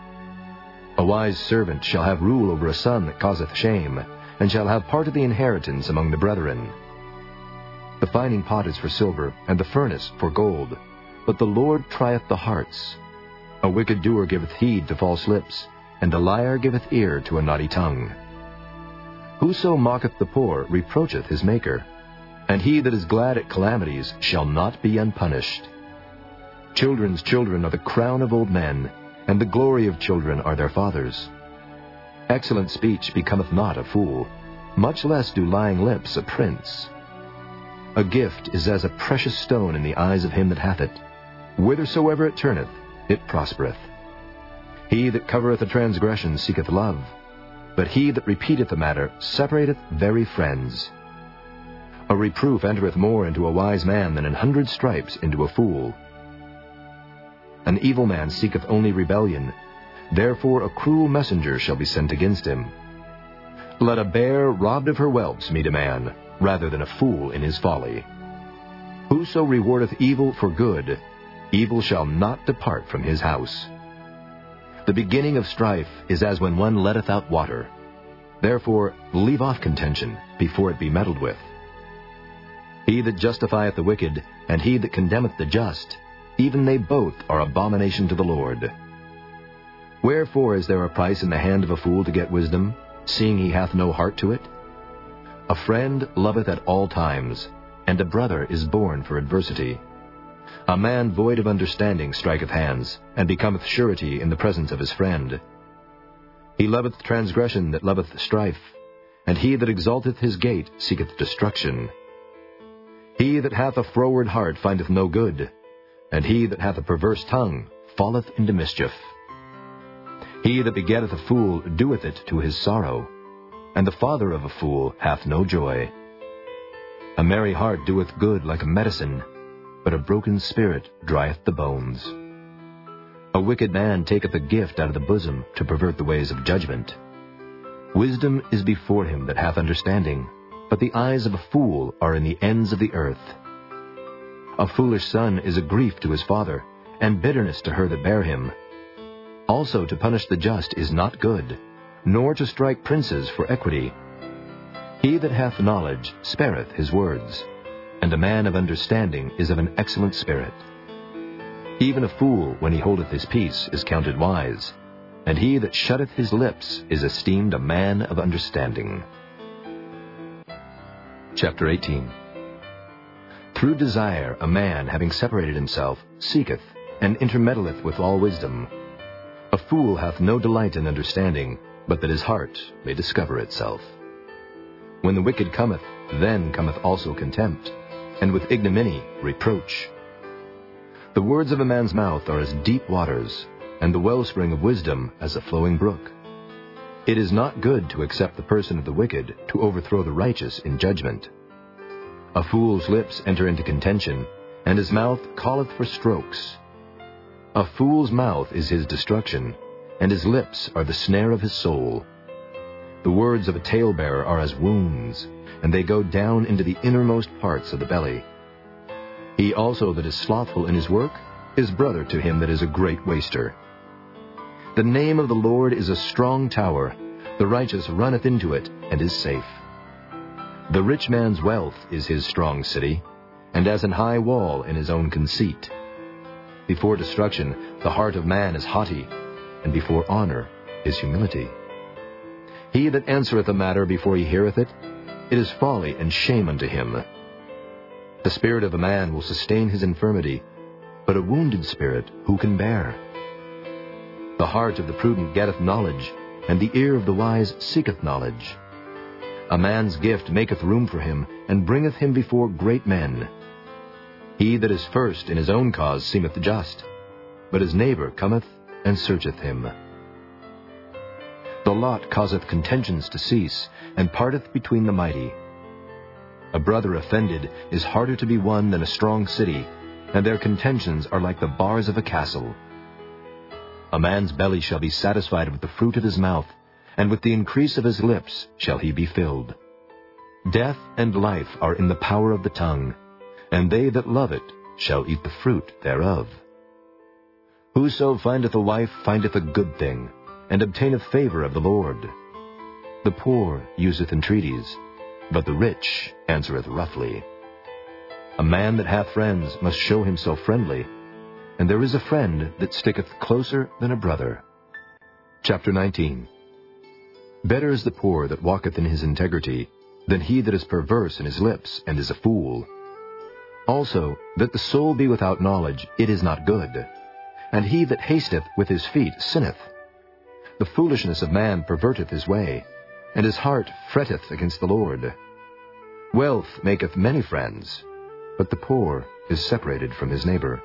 A wise servant shall have rule over a son that causeth shame, and shall have part of the inheritance among the brethren. The fining pot is for silver, and the furnace for gold, but the Lord trieth the hearts. A wicked doer giveth heed to false lips, and a liar giveth ear to a naughty tongue. Whoso mocketh the poor reproacheth his Maker, and he that is glad at calamities shall not be unpunished. Children's children are the crown of old men, and the glory of children are their fathers. Excellent speech becometh not a fool, much less do lying lips a prince. A gift is as a precious stone in the eyes of him that hath it. Whithersoever it turneth, it prospereth. He that covereth a transgression seeketh love, but he that repeateth a matter separateth very friends. A reproof entereth more into a wise man than 100 stripes into a fool. An evil man seeketh only rebellion, therefore a cruel messenger shall be sent against him. Let a bear robbed of her whelps meet a man, rather than a fool in his folly. Whoso rewardeth evil for good, evil shall not depart from his house. The beginning of strife is as when one letteth out water. Therefore leave off contention before it be meddled with. He that justifieth the wicked, and he that condemneth the just, even they both are abomination to the Lord. Wherefore is there a price in the hand of a fool to get wisdom, seeing he hath no heart to it? A friend loveth at all times, and a brother is born for adversity. A man void of understanding striketh hands, and becometh surety in the presence of his friend. He loveth transgression that loveth strife, and he that exalteth his gate seeketh destruction. He that hath a froward heart findeth no good, and he that hath a perverse tongue falleth into mischief. He that begetteth a fool doeth it to his sorrow, and the father of a fool hath no joy. A merry heart doeth good like a medicine, but a broken spirit drieth the bones. A wicked man taketh a gift out of the bosom to pervert the ways of judgment. Wisdom is before him that hath understanding, but the eyes of a fool are in the ends of the earth. A foolish son is a grief to his father, and bitterness to her that bare him. Also to punish the just is not good, nor to strike princes for equity. He that hath knowledge spareth his words, and a man of understanding is of an excellent spirit. Even a fool, when he holdeth his peace, is counted wise, and he that shutteth his lips is esteemed a man of understanding. Chapter 18. Through desire a man, having separated himself, seeketh, and intermeddleth with all wisdom. A fool hath no delight in understanding, but that his heart may discover itself. When the wicked cometh, then cometh also contempt, and with ignominy reproach. The words of a man's mouth are as deep waters, and the wellspring of wisdom as a flowing brook. It is not good to accept the person of the wicked, to overthrow the righteous in judgment. A fool's lips enter into contention, and his mouth calleth for strokes. A fool's mouth is his destruction, and his lips are the snare of his soul. The words of a talebearer are as wounds, and they go down into the innermost parts of the belly. He also that is slothful in his work is brother to him that is a great waster. The name of the Lord is a strong tower. The righteous runneth into it, and is safe. The rich man's wealth is his strong city, and as an high wall in his own conceit. Before destruction the heart of man is haughty, and before honor is humility. He that answereth a matter before he heareth it, it is folly and shame unto him. The spirit of a man will sustain his infirmity, but a wounded spirit who can bear? The heart of the prudent getteth knowledge, and the ear of the wise seeketh knowledge. A man's gift maketh room for him, and bringeth him before great men. He that is first in his own cause seemeth just, but his neighbor cometh and searcheth him. The lot causeth contentions to cease, and parteth between the mighty. A brother offended is harder to be won than a strong city, and their contentions are like the bars of a castle. A man's belly shall be satisfied with the fruit of his mouth, and with the increase of his lips shall he be filled. Death and life are in the power of the tongue, and they that love it shall eat the fruit thereof. Whoso findeth a wife findeth a good thing, and obtaineth favor of the Lord. The poor useth entreaties, but the rich answereth roughly. A man that hath friends must show himself friendly, and there is a friend that sticketh closer than a brother. Chapter 19. Better is the poor that walketh in his integrity, than he that is perverse in his lips and is a fool. Also, that the soul be without knowledge, it is not good, and he that hasteth with his feet sinneth. The foolishness of man perverteth his way, and his heart fretteth against the Lord. Wealth maketh many friends, but the poor is separated from his neighbor.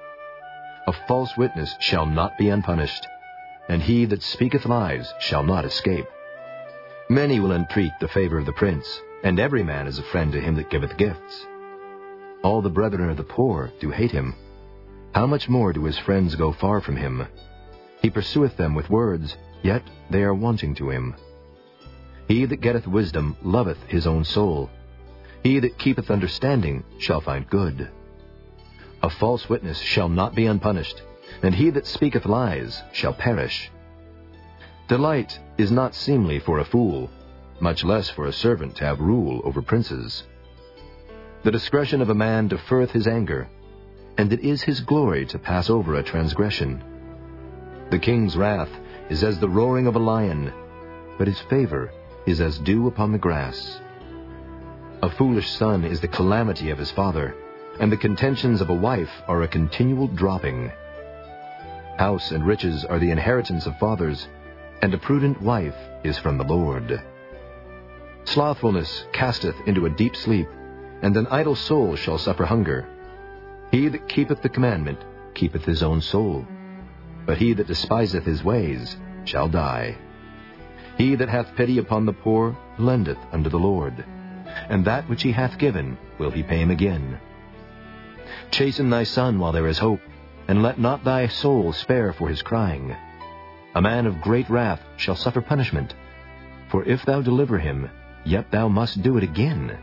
A false witness shall not be unpunished, and he that speaketh lies shall not escape. Many will entreat the favor of the prince, and every man is a friend to him that giveth gifts. All the brethren of the poor do hate him. How much more do his friends go far from him? He pursueth them with words, yet they are wanting to him. He that getteth wisdom loveth his own soul. He that keepeth understanding shall find good. A false witness shall not be unpunished, and he that speaketh lies shall perish. Delight is not seemly for a fool, much less for a servant to have rule over princes. The discretion of a man deferreth his anger, and it is his glory to pass over a transgression. The king's wrath is as the roaring of a lion, but his favor is as dew upon the grass. A foolish son is the calamity of his father, and the contentions of a wife are a continual dropping. House and riches are the inheritance of fathers, and a prudent wife is from the Lord. Slothfulness casteth into a deep sleep, and an idle soul shall suffer hunger. He that keepeth the commandment keepeth his own soul, but he that despiseth his ways shall die. He that hath pity upon the poor lendeth unto the Lord, and that which he hath given will he pay him again. Chasten thy son while there is hope, and let not thy soul spare for his crying. A man of great wrath shall suffer punishment, for if thou deliver him, yet thou must do it again.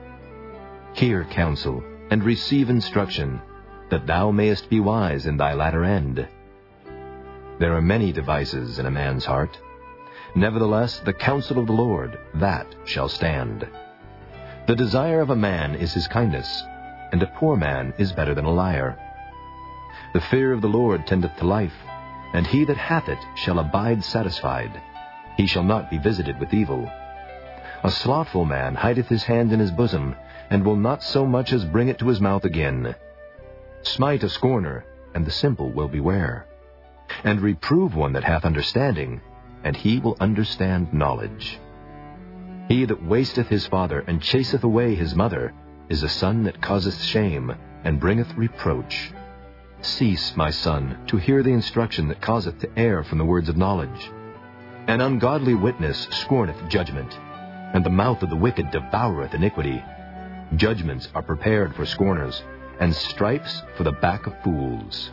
Hear counsel, and receive instruction, that thou mayest be wise in thy latter end. There are many devices in a man's heart. Nevertheless, the counsel of the Lord, that shall stand. The desire of a man is his kindness, and a poor man is better than a liar. The fear of the Lord tendeth to life, and he that hath it shall abide satisfied. He shall not be visited with evil. A slothful man hideth his hand in his bosom, and will not so much as bring it to his mouth again. Smite a scorner, and the simple will beware. And reprove one that hath understanding, and he will understand knowledge. He that wasteth his father, and chaseth away his mother, is a son that causeth shame, and bringeth reproach. Cease, my son, to hear the instruction that causeth to err from the words of knowledge. An ungodly witness scorneth judgment, and the mouth of the wicked devoureth iniquity. Judgments are prepared for scorners, and stripes for the back of fools.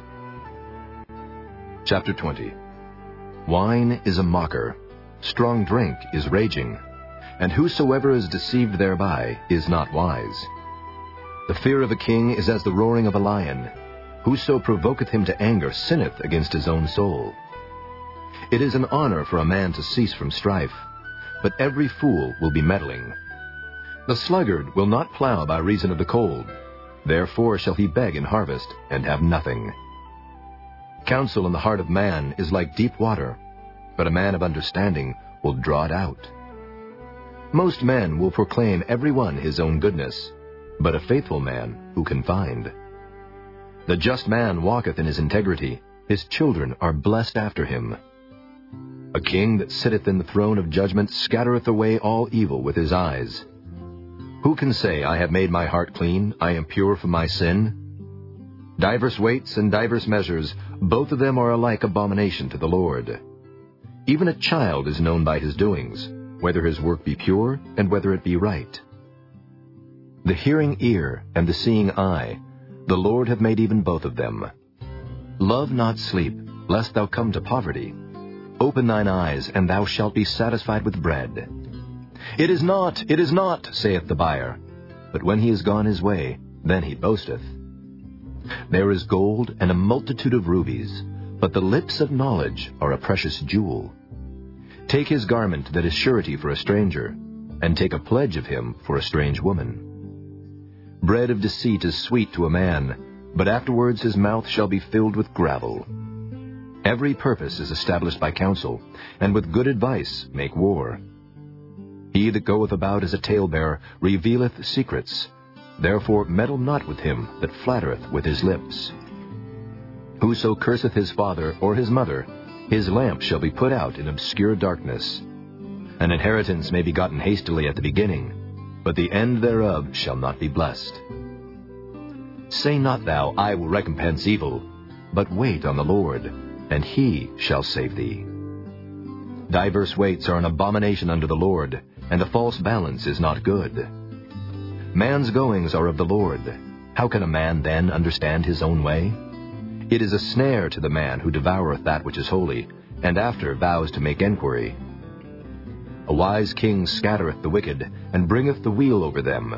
Chapter 20. Wine is a mocker, strong drink is raging, and whosoever is deceived thereby is not wise. The fear of a king is as the roaring of a lion. Whoso provoketh him to anger sinneth against his own soul. It is an honor for a man to cease from strife, but every fool will be meddling. The sluggard will not plow by reason of the cold, therefore shall he beg in harvest, and have nothing. Counsel in the heart of man is like deep water, but a man of understanding will draw it out. Most men will proclaim every one his own goodness, but a faithful man who can find? The just man walketh in his integrity, His children are blessed after him. A king that sitteth in the throne of judgment scattereth away all evil with his eyes. Who can say, I have made my heart clean, I am pure from my sin? Divers weights and divers measures, both of them are alike abomination to the Lord. Even a child is known by his doings, whether his work be pure and whether it be right. The hearing ear and the seeing eye, the Lord hath made even both of them. Love not sleep, lest thou come to poverty. Open thine eyes, and thou shalt be satisfied with bread. It is not, saith the buyer. But when he is gone his way, then he boasteth. There is gold and a multitude of rubies, but the lips of knowledge are a precious jewel. Take his garment that is surety for a stranger, and take a pledge of him for a strange woman. Bread of deceit is sweet to a man, but afterwards his mouth shall be filled with gravel. Every purpose is established by counsel, and with good advice make war. He that goeth about as a talebearer revealeth secrets. Therefore meddle not with him that flattereth with his lips. Whoso curseth his father or his mother, his lamp shall be put out in obscure darkness. An inheritance may be gotten hastily at the beginning, but the end thereof shall not be blessed. Say not thou, I will recompense evil, but wait on the Lord, and he shall save thee. Diverse weights are an abomination unto the Lord, and a false balance is not good. Man's goings are of the Lord. How can a man then understand his own way? It is a snare to the man who devoureth that which is holy, and after vows to make enquiry. A wise king scattereth the wicked, and bringeth the wheel over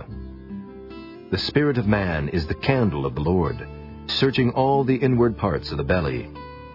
them. The spirit of man is the candle of the Lord, searching all the inward parts of the belly.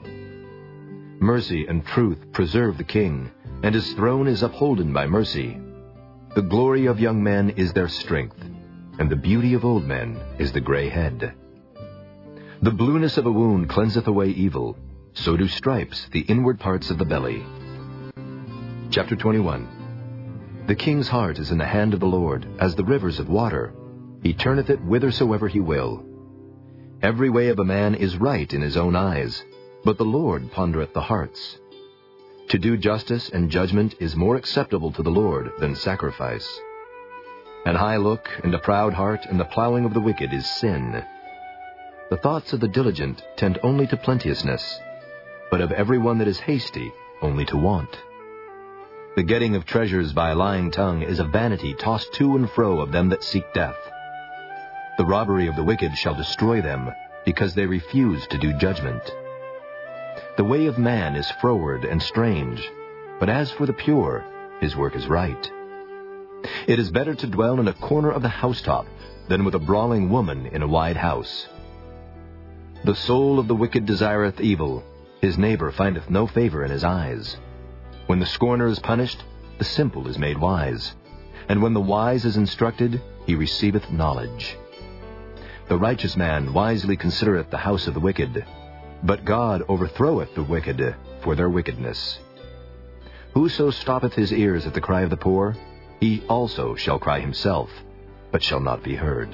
Mercy and truth preserve the king, and his throne is upholden by mercy. The glory of young men is their strength, and the beauty of old men is the gray head. The blueness of a wound cleanseth away evil, so do stripes the inward parts of the belly. Chapter 21. The king's heart is in the hand of the Lord, as the rivers of water. He turneth it whithersoever he will. Every way of a man is right in his own eyes, but the Lord pondereth the hearts. To do justice and judgment is more acceptable to the Lord than sacrifice. An high look and a proud heart and the plowing of the wicked is sin. The thoughts of the diligent tend only to plenteousness, but of every one that is hasty only to want. The getting of treasures by a lying tongue is a vanity tossed to and fro of them that seek death. The robbery of the wicked shall destroy them, because they refuse to do judgment. The way of man is froward and strange, but as for the pure, his work is right. It is better to dwell in a corner of the housetop than with a brawling woman in a wide house. The soul of the wicked desireth evil, his neighbor findeth no favor in his eyes. When the scorner is punished, the simple is made wise, and when the wise is instructed, he receiveth knowledge. The righteous man wisely considereth the house of the wicked, but God overthroweth the wicked for their wickedness. Whoso stoppeth his ears at the cry of the poor, he also shall cry himself, but shall not be heard.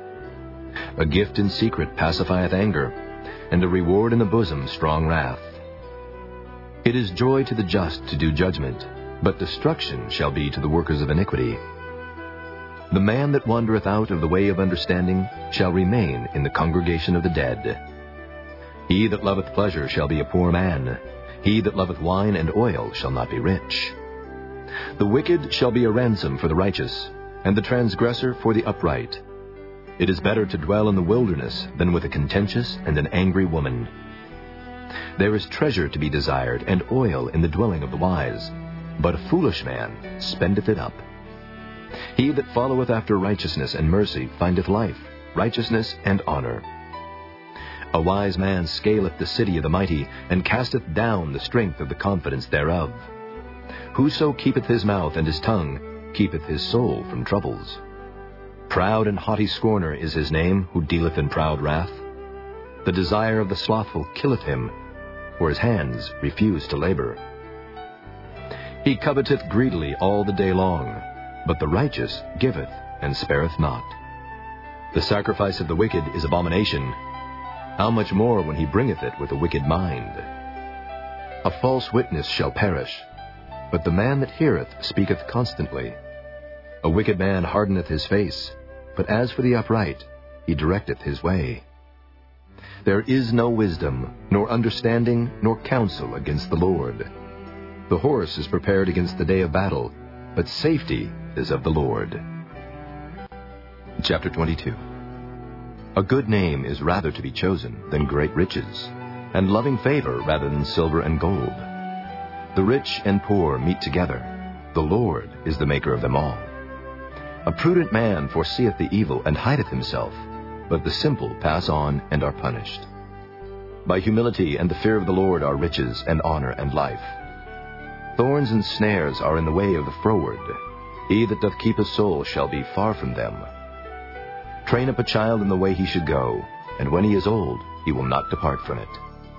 A gift in secret pacifieth anger, and a reward in the bosom strong wrath. It is joy to the just to do judgment, but destruction shall be to the workers of iniquity. The man that wandereth out of the way of understanding shall remain in the congregation of the dead. He that loveth pleasure shall be a poor man. He that loveth wine and oil shall not be rich. The wicked shall be a ransom for the righteous, and the transgressor for the upright. It is better to dwell in the wilderness than with a contentious and an angry woman. There is treasure to be desired, and oil in the dwelling of the wise, but a foolish man spendeth it up. He that followeth after righteousness and mercy findeth life, righteousness, and honor. A wise man scaleth the city of the mighty, and casteth down the strength of the confidence thereof. Whoso keepeth his mouth and his tongue keepeth his soul from troubles. Proud and haughty scorner is his name, who dealeth in proud wrath. The desire of the slothful killeth him, for his hands refuse to labor. He coveteth greedily all the day long, but the righteous giveth and spareth not. The sacrifice of the wicked is abomination, how much more when he bringeth it with a wicked mind? A false witness shall perish, but the man that heareth speaketh constantly. A wicked man hardeneth his face, but as for the upright, he directeth his way. There is no wisdom, nor understanding, nor counsel against the Lord. The horse is prepared against the day of battle, but safety is of the Lord. Chapter 22. A good name is rather to be chosen than great riches, and loving favor rather than silver and gold. The rich and poor meet together. The Lord is the maker of them all. A prudent man foreseeth the evil and hideth himself, but the simple pass on and are punished. By humility and the fear of the Lord are riches and honor and life. Thorns and snares are in the way of the froward. He that doth keep his soul shall be far from them. Train up a child in the way he should go, and when he is old, he will not depart from it.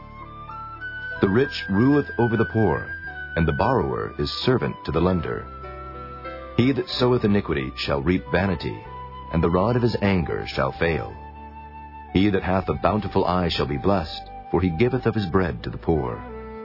The rich ruleth over the poor, and the borrower is servant to the lender. He that soweth iniquity shall reap vanity, and the rod of his anger shall fail. He that hath a bountiful eye shall be blessed, for he giveth of his bread to the poor.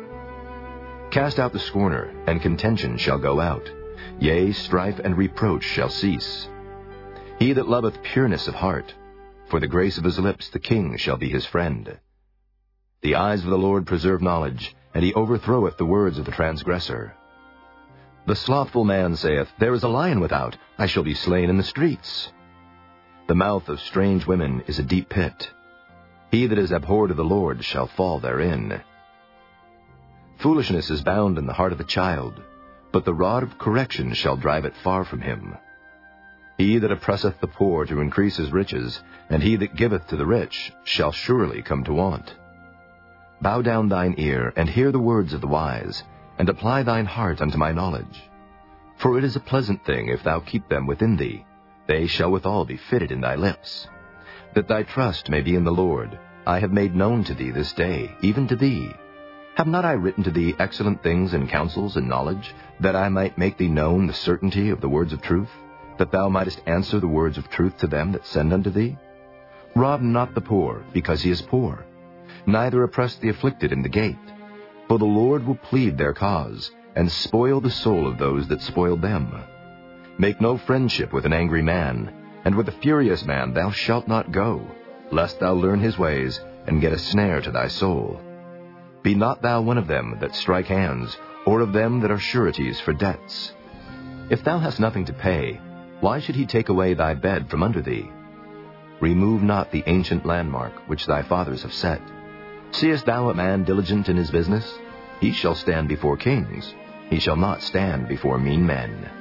Cast out the scorner, and contention shall go out. Yea, strife and reproach shall cease. He that loveth pureness of heart, for the grace of his lips the king shall be his friend. The eyes of the Lord preserve knowledge, and he overthroweth the words of the transgressor. The slothful man saith, There is a lion without, I shall be slain in the streets. The mouth of strange women is a deep pit. He that is abhorred of the Lord shall fall therein. Foolishness is bound in the heart of a child, but the rod of correction shall drive it far from him. He that oppresseth the poor to increase his riches, and he that giveth to the rich, shall surely come to want. Bow down thine ear, and hear the words of the wise, and apply thine heart unto my knowledge. For it is a pleasant thing if thou keep them within thee. They shall withal be fitted in thy lips. That thy trust may be in the Lord, I have made known to thee this day, even to thee. Have not I written to thee excellent things and counsels and knowledge, that I might make thee known the certainty of the words of truth, that thou mightest answer the words of truth to them that send unto thee? Rob not the poor, because he is poor, neither oppress the afflicted in the gate. For the Lord will plead their cause, and spoil the soul of those that spoiled them. Make no friendship with an angry man, and with a furious man thou shalt not go, lest thou learn his ways, and get a snare to thy soul. Be not thou one of them that strike hands, or of them that are sureties for debts. If thou hast nothing to pay, why should he take away thy bed from under thee? Remove not the ancient landmark which thy fathers have set. Seest thou a man diligent in his business? He shall stand before kings. He shall not stand before mean men.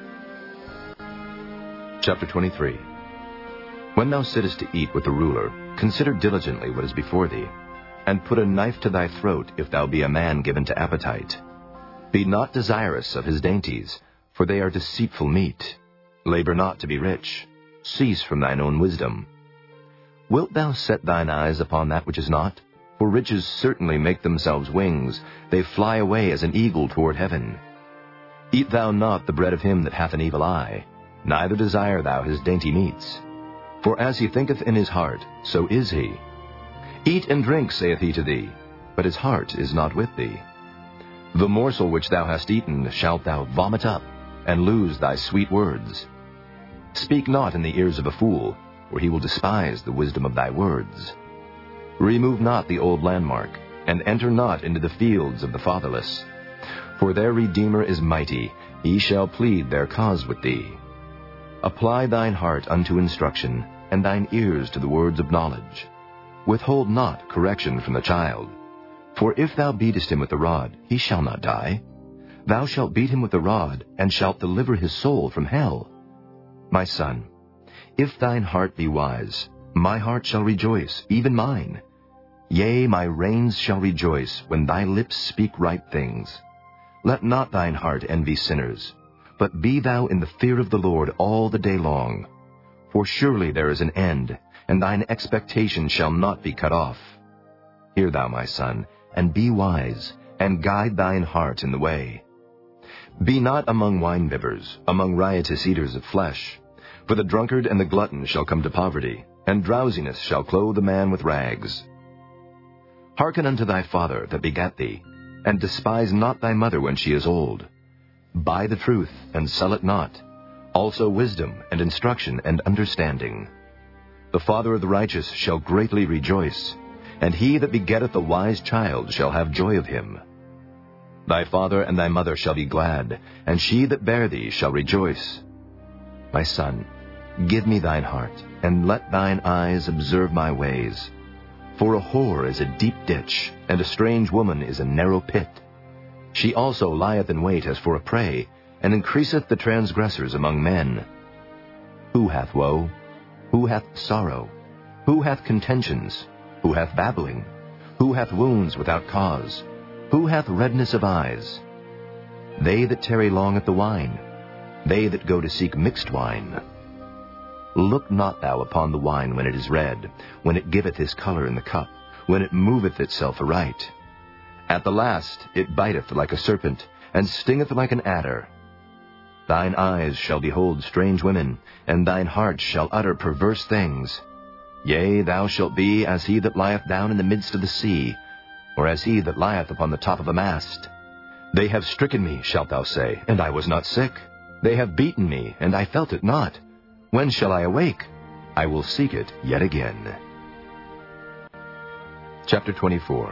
Chapter 23. When thou sittest to eat with the ruler, consider diligently what is before thee, and put a knife to thy throat if thou be a man given to appetite. Be not desirous of his dainties, for they are deceitful meat. Labor not to be rich. Cease from thine own wisdom. Wilt thou set thine eyes upon that which is not? For riches certainly make themselves wings. They fly away as an eagle toward heaven. Eat thou not the bread of him that hath an evil eye, neither desire thou his dainty meats. For as he thinketh in his heart, so is he. Eat and drink, saith he to thee, but his heart is not with thee. The morsel which thou hast eaten shalt thou vomit up, and lose thy sweet words. Speak not in the ears of a fool, or he will despise the wisdom of thy words. Remove not the old landmark, and enter not into the fields of the fatherless. For their Redeemer is mighty, he shall plead their cause with thee. Apply thine heart unto instruction, and thine ears to the words of knowledge. Withhold not correction from the child. For if thou beatest him with the rod, he shall not die. Thou shalt beat him with the rod, and shalt deliver his soul from hell. My son, if thine heart be wise, my heart shall rejoice, even mine. Yea, my reins shall rejoice when thy lips speak right things. Let not thine heart envy sinners, but be thou in the fear of the Lord all the day long. For surely there is an end, and thine expectation shall not be cut off. Hear thou, my son, and be wise, and guide thine heart in the way. Be not among winebibbers, among riotous eaters of flesh. For the drunkard and the glutton shall come to poverty, and drowsiness shall clothe a man with rags. Hearken unto thy father that begat thee, and despise not thy mother when she is old. Buy the truth, and sell it not, also wisdom, and instruction, and understanding. The father of the righteous shall greatly rejoice, and he that begetteth a wise child shall have joy of him. Thy father and thy mother shall be glad, and she that bare thee shall rejoice. My son, give me thine heart, and let thine eyes observe my ways. For a whore is a deep ditch, and a strange woman is a narrow pit. She also lieth in wait as for a prey, and increaseth the transgressors among men. Who hath woe? Who hath sorrow? Who hath contentions? Who hath babbling? Who hath wounds without cause? Who hath redness of eyes? They that tarry long at the wine, they that go to seek mixed wine. Look not thou upon the wine when it is red, when it giveth his color in the cup, when it moveth itself aright. At the last it biteth like a serpent, and stingeth like an adder. Thine eyes shall behold strange women, and thine heart shall utter perverse things. Yea, thou shalt be as he that lieth down in the midst of the sea, or as he that lieth upon the top of a mast. They have stricken me, shalt thou say, and I was not sick. They have beaten me, and I felt it not. When shall I awake? I will seek it yet again. Chapter 24.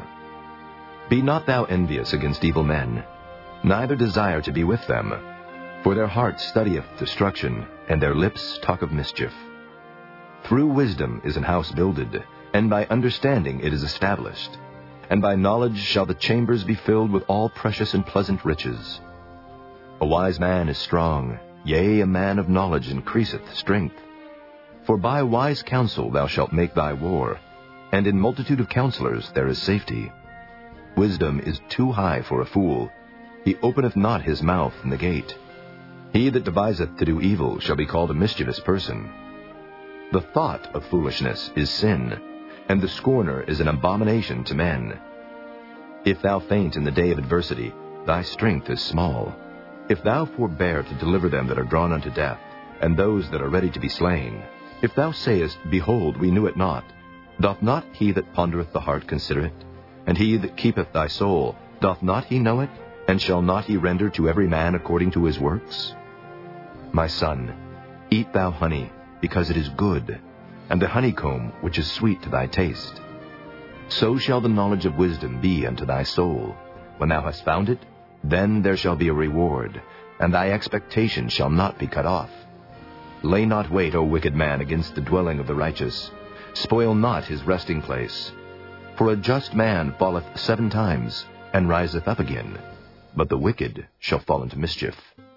Be not thou envious against evil men, neither desire to be with them. For their heart studieth destruction, and their lips talk of mischief. Through wisdom is an house builded, and by understanding it is established. And by knowledge shall the chambers be filled with all precious and pleasant riches. A wise man is strong, yea, a man of knowledge increaseth strength. For by wise counsel thou shalt make thy war, and in multitude of counselors there is safety. Wisdom is too high for a fool. He openeth not his mouth in the gate. He that deviseth to do evil shall be called a mischievous person. The thought of foolishness is sin, and the scorner is an abomination to men. If thou faint in the day of adversity, thy strength is small. If thou forbear to deliver them that are drawn unto death, and those that are ready to be slain, if thou sayest, Behold, we knew it not, doth not he that pondereth the heart consider it? And he that keepeth thy soul, doth not he know it? And shall not he render to every man according to his works? My son, eat thou honey, because it is good, and the honeycomb which is sweet to thy taste. So shall the knowledge of wisdom be unto thy soul. When thou hast found it, then there shall be a reward, and thy expectation shall not be cut off. Lay not wait, O wicked man, against the dwelling of the righteous. Spoil not his resting place. For a just man falleth 7 times, and riseth up again, but the wicked shall fall into mischief.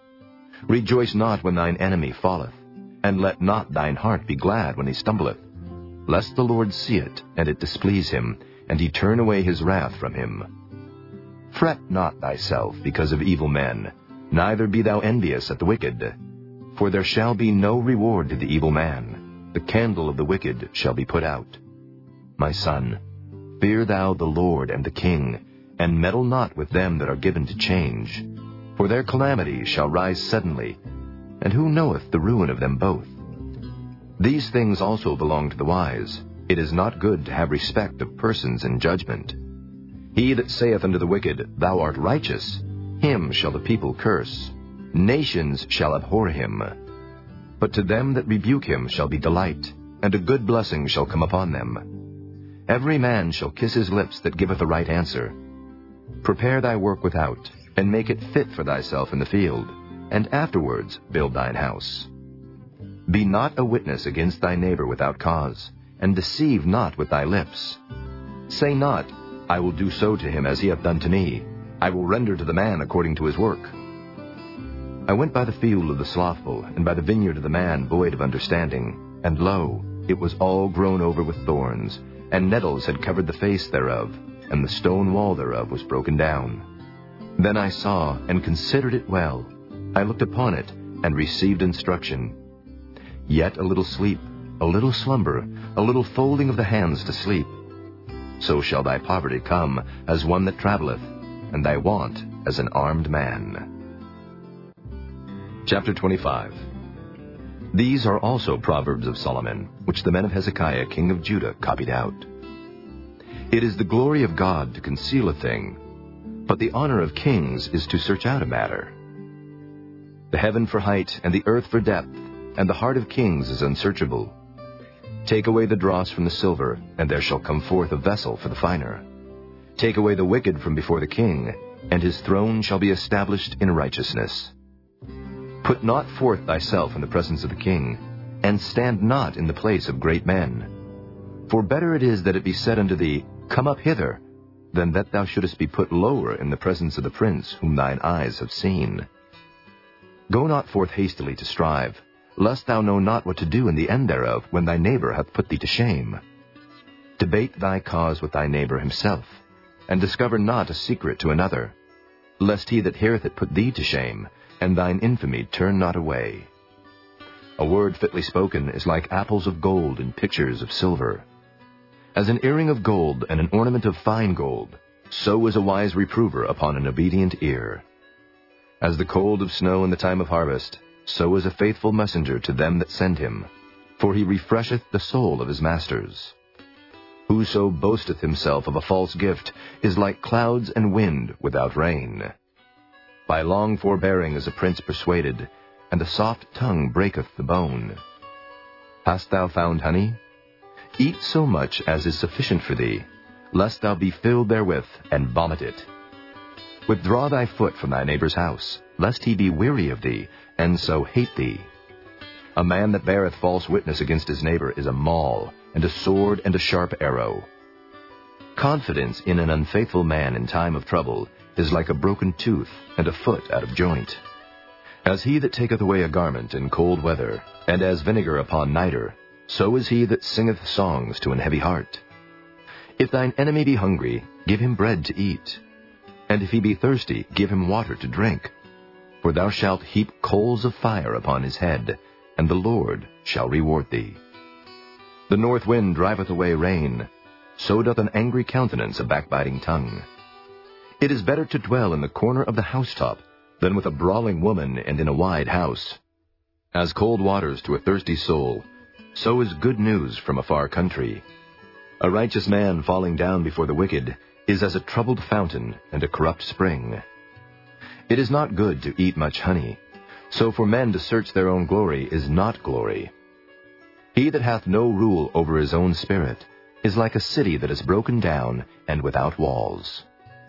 Rejoice not when thine enemy falleth, and let not thine heart be glad when he stumbleth, lest the Lord see it, and it displease him, and he turn away his wrath from him. Fret not thyself because of evil men, neither be thou envious at the wicked. For there shall be no reward to the evil man. The candle of the wicked shall be put out. My son, fear thou the Lord and the king, and meddle not with them that are given to change. For their calamity shall rise suddenly, and who knoweth the ruin of them both? These things also belong to the wise. It is not good to have respect of persons in judgment. He that saith unto the wicked, Thou art righteous, him shall the people curse. Nations shall abhor him. But to them that rebuke him shall be delight, and a good blessing shall come upon them. Every man shall kiss his lips that giveth a right answer. Prepare thy work without, and make it fit for thyself in the field, and afterwards build thine house. Be not a witness against thy neighbor without cause, and deceive not with thy lips. Say not, I will do so to him as he hath done to me. I will render to the man according to his work. I went by the field of the slothful, and by the vineyard of the man void of understanding. And lo, it was all grown over with thorns, and nettles had covered the face thereof, and the stone wall thereof was broken down. Then I saw, and considered it well. I looked upon it, and received instruction. Yet a little sleep, a little slumber, a little folding of the hands to sleep. So shall thy poverty come as one that travelleth, and thy want as an armed man. Chapter 25. These are also Proverbs of Solomon, which the men of Hezekiah king of Judah copied out. It is the glory of God to conceal a thing, but the honor of kings is to search out a matter. The heaven for height, and the earth for depth, and the heart of kings is unsearchable. Take away the dross from the silver, and there shall come forth a vessel for the finer. Take away the wicked from before the king, and his throne shall be established in righteousness. Put not forth thyself in the presence of the king, and stand not in the place of great men. For better it is that it be said unto thee, Come up hither, than that thou shouldest be put lower in the presence of the prince whom thine eyes have seen. Go not forth hastily to strive, lest thou know not what to do in the end thereof, when thy neighbor hath put thee to shame. Debate thy cause with thy neighbor himself, and discover not a secret to another, lest he that heareth it put thee to shame, and thine infamy turn not away. A word fitly spoken is like apples of gold in pictures of silver. As an earring of gold and an ornament of fine gold, so is a wise reprover upon an obedient ear. As the cold of snow in the time of harvest, so is a faithful messenger to them that send him, for he refresheth the soul of his masters. Whoso boasteth himself of a false gift is like clouds and wind without rain. By long forbearing is a prince persuaded, and a soft tongue breaketh the bone. Hast thou found honey? Eat so much as is sufficient for thee, lest thou be filled therewith, and vomit it. Withdraw thy foot from thy neighbor's house, lest he be weary of thee, and so hate thee. A man that beareth false witness against his neighbor is a maul, and a sword and a sharp arrow. Confidence in an unfaithful man in time of trouble is like a broken tooth, and a foot out of joint. As he that taketh away a garment in cold weather, and as vinegar upon nitre, so is he that singeth songs to an heavy heart. If thine enemy be hungry, give him bread to eat, and if he be thirsty, give him water to drink. For thou shalt heap coals of fire upon his head, and the Lord shall reward thee. The north wind driveth away rain, so doth an angry countenance a backbiting tongue. It is better to dwell in the corner of the housetop than with a brawling woman and in a wide house. As cold waters to a thirsty soul, so is good news from a far country. A righteous man falling down before the wicked is as a troubled fountain and a corrupt spring. It is not good to eat much honey, so for men to search their own glory is not glory. He that hath no rule over his own spirit is like a city that is broken down and without walls.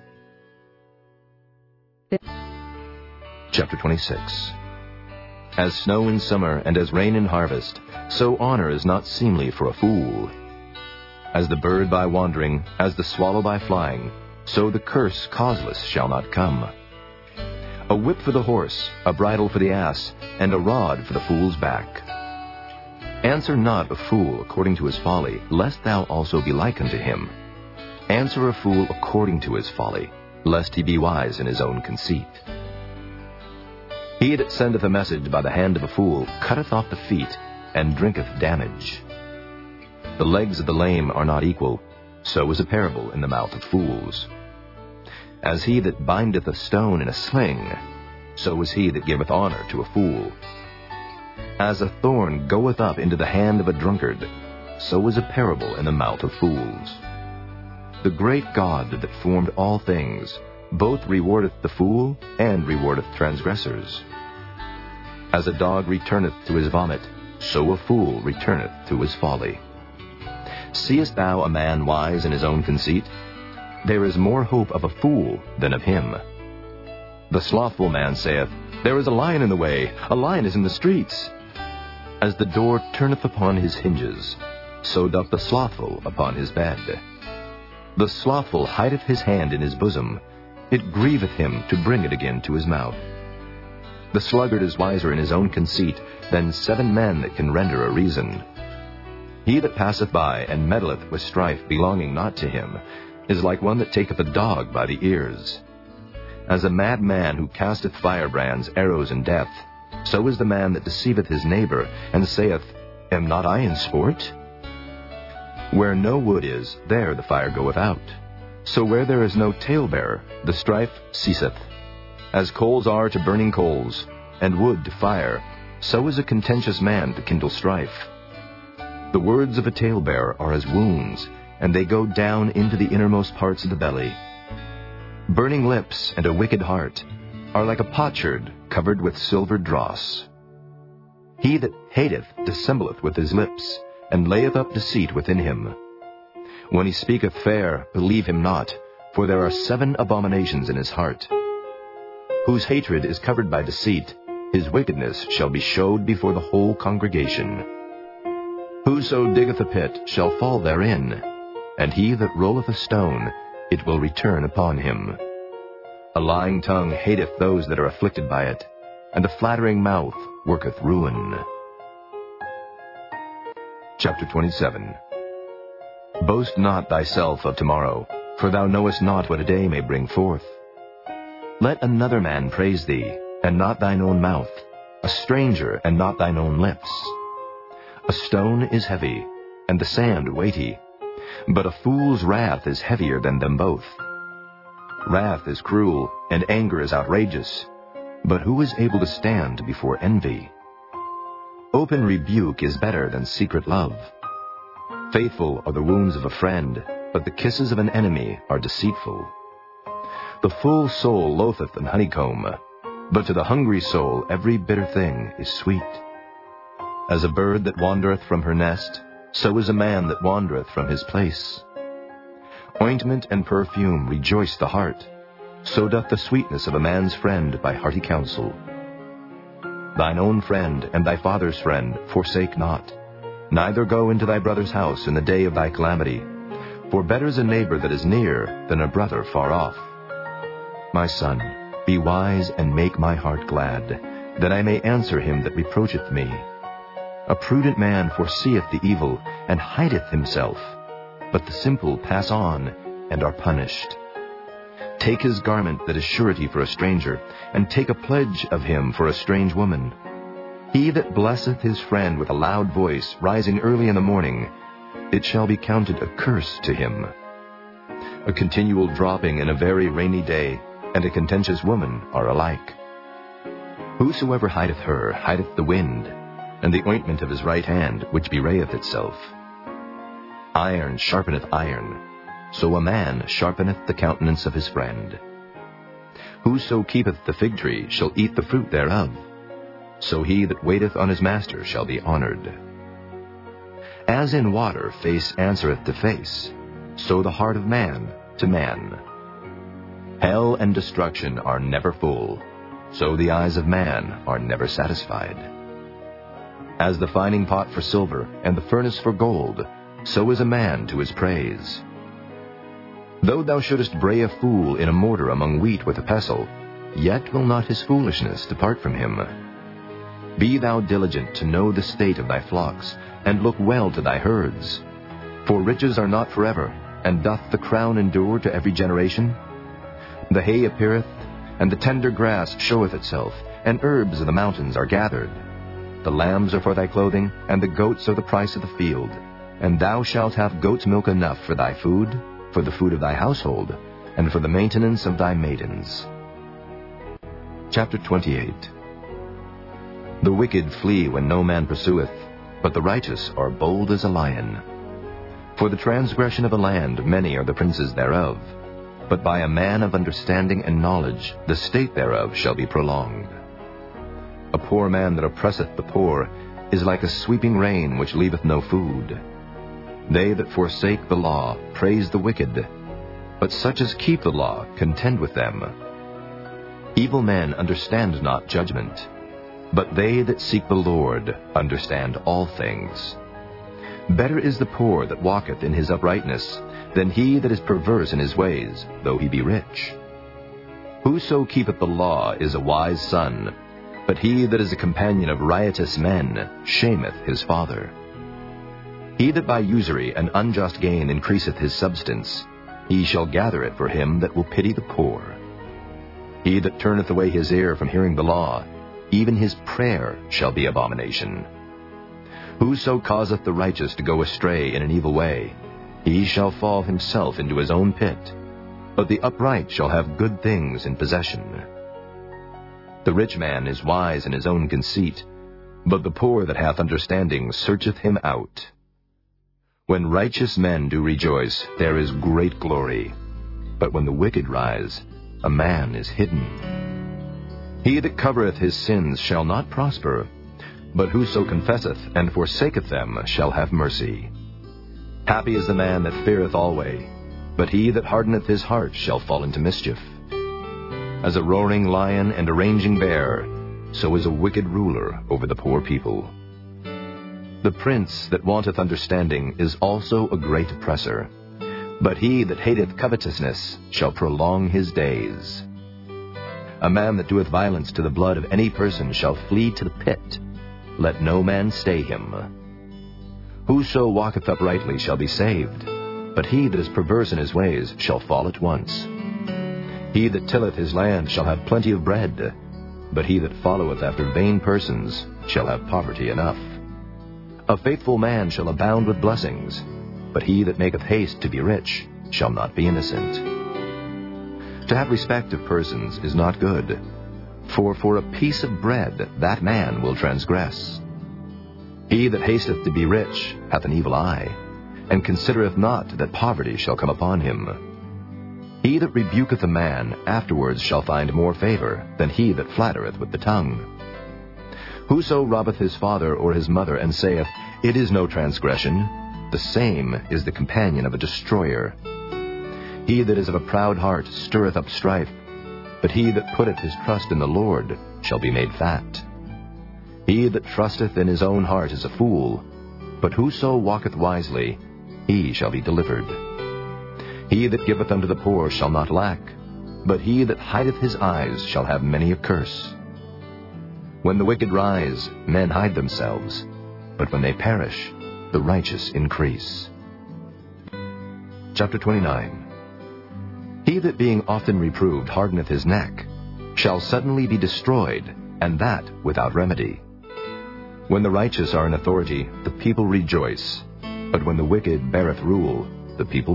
Chapter 26. As snow in summer and as rain in harvest, so honor is not seemly for a fool. As the bird by wandering, as the swallow by flying, so the curse causeless shall not come. A whip for the horse, a bridle for the ass, and a rod for the fool's back. Answer not a fool according to his folly, lest thou also be like unto him. Answer a fool according to his folly, lest he be wise in his own conceit. He that sendeth a message by the hand of a fool cutteth off the feet, and drinketh damage. The legs of the lame are not equal, so is a parable in the mouth of fools. As he that bindeth a stone in a sling, so is he that giveth honor to a fool. As a thorn goeth up into the hand of a drunkard, so is a parable in the mouth of fools. The great God that formed all things both rewardeth the fool and rewardeth transgressors. As a dog returneth to his vomit, so a fool returneth to his folly. Seest thou a man wise in his own conceit? There is more hope of a fool than of him. The slothful man saith, There is a lion in the way, a lion is in the streets. As the door turneth upon his hinges, so doth the slothful upon his bed. The slothful hideth his hand in his bosom, it grieveth him to bring it again to his mouth. The sluggard is wiser in his own conceit than 7 men that can render a reason. He that passeth by and meddleth with strife belonging not to him is like one that taketh a dog by the ears. As a mad man who casteth firebrands, arrows, and death, so is the man that deceiveth his neighbor, and saith, Am not I in sport? Where no wood is, there the fire goeth out. So where there is no talebearer, the strife ceaseth. As coals are to burning coals, and wood to fire, so is a contentious man to kindle strife. The words of a talebearer are as wounds, and they go down into the innermost parts of the belly. Burning lips and a wicked heart are like a potsherd covered with silver dross. He that hateth dissembleth with his lips, and layeth up deceit within him. When he speaketh fair, believe him not, for there are 7 abominations in his heart. Whose hatred is covered by deceit, his wickedness shall be showed before the whole congregation. Whoso diggeth a pit shall fall therein, and he that rolleth a stone, it will return upon him. A lying tongue hateth those that are afflicted by it, and a flattering mouth worketh ruin. Chapter 27. Boast not thyself of tomorrow, for thou knowest not what a day may bring forth. Let another man praise thee, and not thine own mouth, a stranger, and not thine own lips. A stone is heavy, and the sand weighty, but a fool's wrath is heavier than them both. Wrath is cruel, and anger is outrageous, but who is able to stand before envy? Open rebuke is better than secret love. Faithful are the wounds of a friend, but the kisses of an enemy are deceitful. The full soul loatheth an honeycomb, but to the hungry soul every bitter thing is sweet. As a bird that wandereth from her nest, so is a man that wandereth from his place. Ointment and perfume rejoice the heart, so doth the sweetness of a man's friend by hearty counsel. Thine own friend and thy father's friend forsake not, neither go into thy brother's house in the day of thy calamity, for better is a neighbor that is near than a brother far off. My son, be wise and make my heart glad, that I may answer him that reproacheth me. A prudent man foreseeth the evil, and hideth himself, but the simple pass on, and are punished. Take his garment that is surety for a stranger, and take a pledge of him for a strange woman. He that blesseth his friend with a loud voice, rising early in the morning, it shall be counted a curse to him. A continual dropping in a very rainy day, and a contentious woman are alike. Whosoever hideth her hideth the wind, and the ointment of his right hand which bewrayeth itself. Iron sharpeneth iron, so a man sharpeneth the countenance of his friend. Whoso keepeth the fig tree shall eat the fruit thereof, so he that waiteth on his master shall be honored. As in water face answereth to face, so the heart of man to man. Hell and destruction are never full, so the eyes of man are never satisfied. As the fining pot for silver, and the furnace for gold, so is a man to his praise. Though thou shouldest bray a fool in a mortar among wheat with a pestle, yet will not his foolishness depart from him. Be thou diligent to know the state of thy flocks, and look well to thy herds. For riches are not forever, and doth the crown endure to every generation? The hay appeareth, and the tender grass showeth itself, and herbs of the mountains are gathered. The lambs are for thy clothing, and the goats are the price of the field. And thou shalt have goat's milk enough for thy food, for the food of thy household, and for the maintenance of thy maidens. Chapter 28. The wicked flee when no man pursueth, but the righteous are bold as a lion. For the transgression of a land many are the princes thereof, but by a man of understanding and knowledge the state thereof shall be prolonged. A poor man that oppresseth the poor is like a sweeping rain which leaveth no food. They that forsake the law praise the wicked, but such as keep the law contend with them. Evil men understand not judgment, but they that seek the Lord understand all things. Better is the poor that walketh in his uprightness, than he that is perverse in his ways, though he be rich. Whoso keepeth the law is a wise son, but he that is a companion of riotous men shameth his father. He that by usury and unjust gain increaseth his substance, he shall gather it for him that will pity the poor. He that turneth away his ear from hearing the law, even his prayer shall be abomination. Whoso causeth the righteous to go astray in an evil way, he shall fall himself into his own pit, but the upright shall have good things in possession. The rich man is wise in his own conceit, but the poor that hath understanding searcheth him out. When righteous men do rejoice, there is great glory. But when the wicked rise, a man is hidden. He that covereth his sins shall not prosper, but whoso confesseth and forsaketh them shall have mercy. Happy is the man that feareth always, but he that hardeneth his heart shall fall into mischief. As a roaring lion and a raging bear, so is a wicked ruler over the poor people. The prince that wanteth understanding is also a great oppressor, but he that hateth covetousness shall prolong his days. A man that doeth violence to the blood of any person shall flee to the pit. Let no man stay him. Whoso walketh uprightly shall be saved, but he that is perverse in his ways shall fall at once. He that tilleth his land shall have plenty of bread, but he that followeth after vain persons shall have poverty enough. A faithful man shall abound with blessings, but he that maketh haste to be rich shall not be innocent. To have respect of persons is not good, for a piece of bread that man will transgress. He that hasteth to be rich hath an evil eye, and considereth not that poverty shall come upon him. He that rebuketh a man afterwards shall find more favor than he that flattereth with the tongue. Whoso robbeth his father or his mother, and saith, It is no transgression, the same is the companion of a destroyer. He that is of a proud heart stirreth up strife, but he that putteth his trust in the Lord shall be made fat. He that trusteth in his own heart is a fool, but whoso walketh wisely, he shall be delivered. He that giveth unto the poor shall not lack, but he that hideth his eyes shall have many a curse. When the wicked rise, men hide themselves, but when they perish, the righteous increase. Chapter 29. He that being often reproved hardeneth his neck shall suddenly be destroyed, and that without remedy. When the righteous are in authority, the people rejoice, but when the wicked beareth rule, the people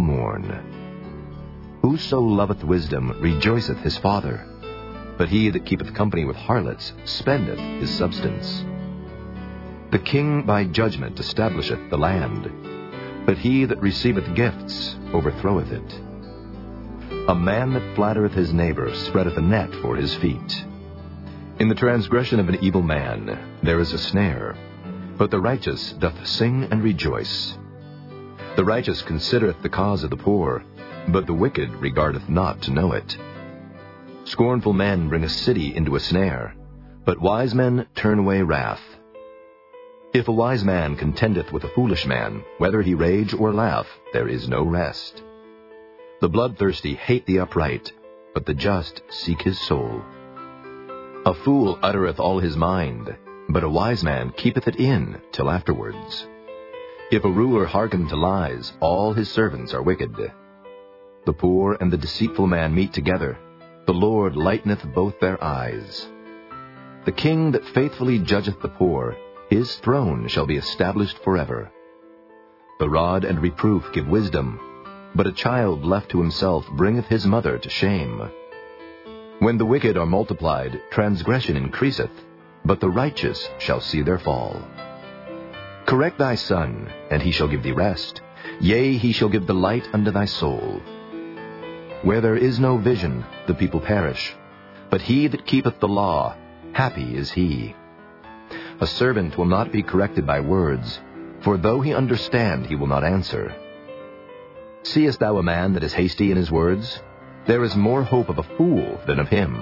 mourn. Whoso loveth wisdom rejoiceth his father, but he that keepeth company with harlots spendeth his substance. The king by judgment establisheth the land, but he that receiveth gifts overthroweth it. A man that flattereth his neighbor spreadeth a net for his feet. In the transgression of an evil man there is a snare, but the righteous doth sing and rejoice. The righteous considereth the cause of the poor, but the wicked regardeth not to know it. Scornful men bring a city into a snare, but wise men turn away wrath. If a wise man contendeth with a foolish man, whether he rage or laugh, there is no rest. The bloodthirsty hate the upright, but the just seek his soul. A fool uttereth all his mind, but a wise man keepeth it in till afterwards. If a ruler hearken to lies, all his servants are wicked. The poor and the deceitful man meet together, the Lord lighteneth both their eyes. The king that faithfully judgeth the poor, his throne shall be established forever. The rod and reproof give wisdom, but a child left to himself bringeth his mother to shame. When the wicked are multiplied, transgression increaseth, but the righteous shall see their fall. Correct thy son, and he shall give thee rest. Yea, he shall give delight unto thy soul. Where there is no vision, the people perish, but he that keepeth the law, happy is he. A servant will not be corrected by words, for though he understand, he will not answer. Seest thou a man that is hasty in his words? There is more hope of a fool than of him.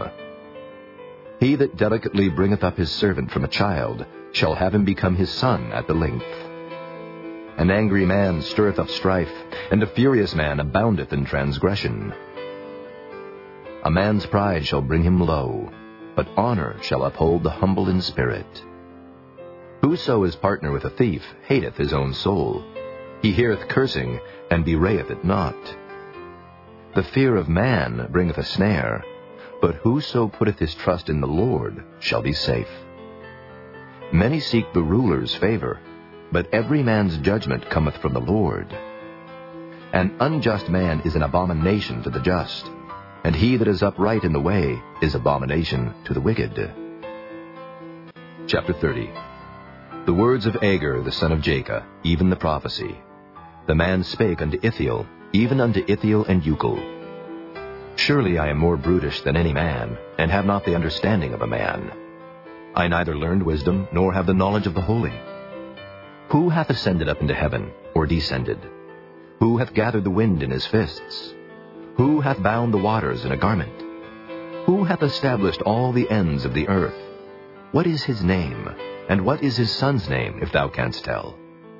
He that delicately bringeth up his servant from a child shall have him become his son at the length. An angry man stirreth up strife, and a furious man aboundeth in transgression. A man's pride shall bring him low, but honor shall uphold the humble in spirit. Whoso is partner with a thief hateth his own soul. He heareth cursing, and bewrayeth it not. The fear of man bringeth a snare, but whoso putteth his trust in the Lord shall be safe. Many seek the ruler's favor, but every man's judgment cometh from the Lord. An unjust man is an abomination to the just, and he that is upright in the way is abomination to the wicked. Chapter 30. The words of Agur the son of Jacob, even the prophecy. the man spake unto Ithiel, even unto Ithiel and Euchel. Surely I am more brutish than any man, and have not the understanding of a man. I neither learned wisdom, nor have the knowledge of the holy. Who hath ascended up into heaven, or descended? Who hath gathered the wind in his fists? Who hath bound the waters in a garment? Who hath established all the ends of the earth? What is his name, and what is his son's name, if thou canst tell?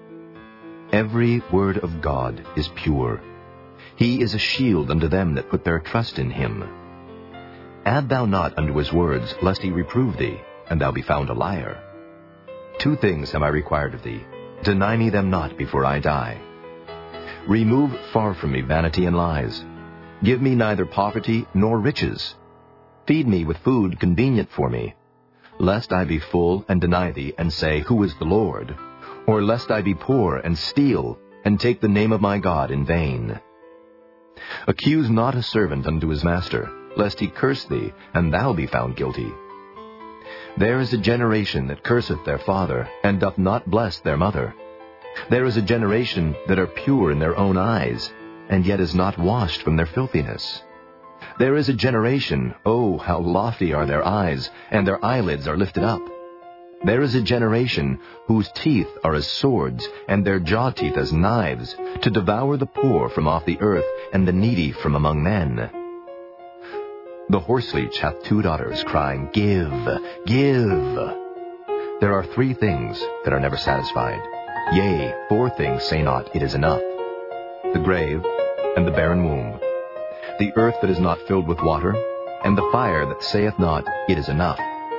Every word of God is pure. He is a shield unto them that put their trust in him. Add thou not unto his words, lest he reprove thee, and thou be found a liar. 2 things have I required of thee. Deny me them not before I die. Remove far from me vanity and lies. Give me neither poverty nor riches. Feed me with food convenient for me, lest I be full and deny thee, and say, Who is the Lord? Or lest I be poor and steal, and take the name of my God in vain. Accuse not a servant unto his master, lest he curse thee, and thou be found guilty. There is a generation that curseth their father, and doth not bless their mother. There is a generation that are pure in their own eyes, and yet is not washed from their filthiness. There is a generation, oh, how lofty are their eyes, and their eyelids are lifted up. There is a generation whose teeth are as swords, and their jaw teeth as knives, to devour the poor from off the earth, and the needy from among men. The horseleech hath 2 daughters, crying, Give, give. There are 3 things that are never satisfied. Yea, 4 things say not, It is enough. The grave, and the barren womb, the earth that is not filled with water, and the fire that saith not, It is enough.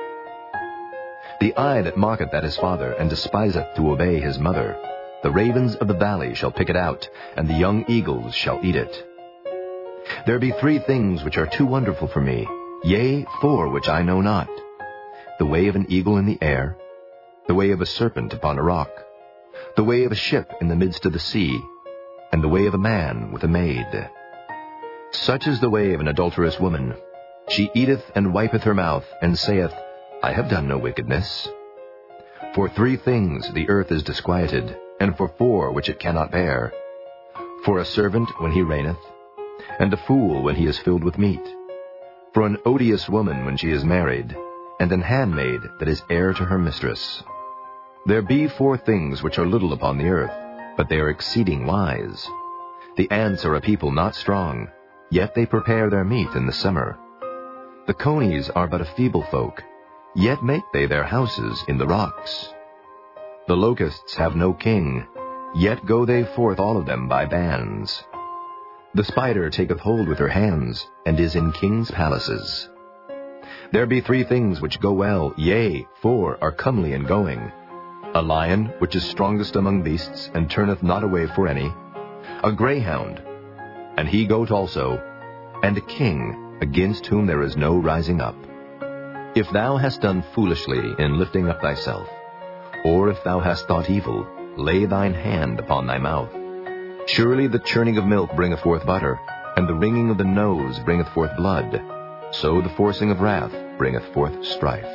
The eye that mocketh at his father, and despiseth to obey his mother, the ravens of the valley shall pick it out, and the young eagles shall eat it. There be 3 things which are too wonderful for me, yea, 4 which I know not. The way of an eagle in the air, the way of a serpent upon a rock, the way of a ship in the midst of the sea, and the way of a man with a maid. Such is the way of an adulterous woman. She eateth and wipeth her mouth, and saith, I have done no wickedness. For 3 things the earth is disquieted, and for 4 which it cannot bear. For a servant when he reigneth, and a fool when he is filled with meat. For an odious woman when she is married, and an handmaid that is heir to her mistress. There be 4 things which are little upon the earth, but they are exceeding wise. The ants are a people not strong, yet they prepare their meat in the summer. The conies are but a feeble folk, yet make they their houses in the rocks. The locusts have no king, yet go they forth all of them by bands. The spider taketh hold with her hands, and is in kings' palaces. There be 3 things which go well, yea, 4 are comely in going. A lion, which is strongest among beasts, and turneth not away for any. A greyhound, and he goat also, and a king, against whom there is no rising up. If thou hast done foolishly in lifting up thyself, or if thou hast thought evil, lay thine hand upon thy mouth. Surely the churning of milk bringeth forth butter, and the wringing of the nose bringeth forth blood. So the forcing of wrath bringeth forth strife.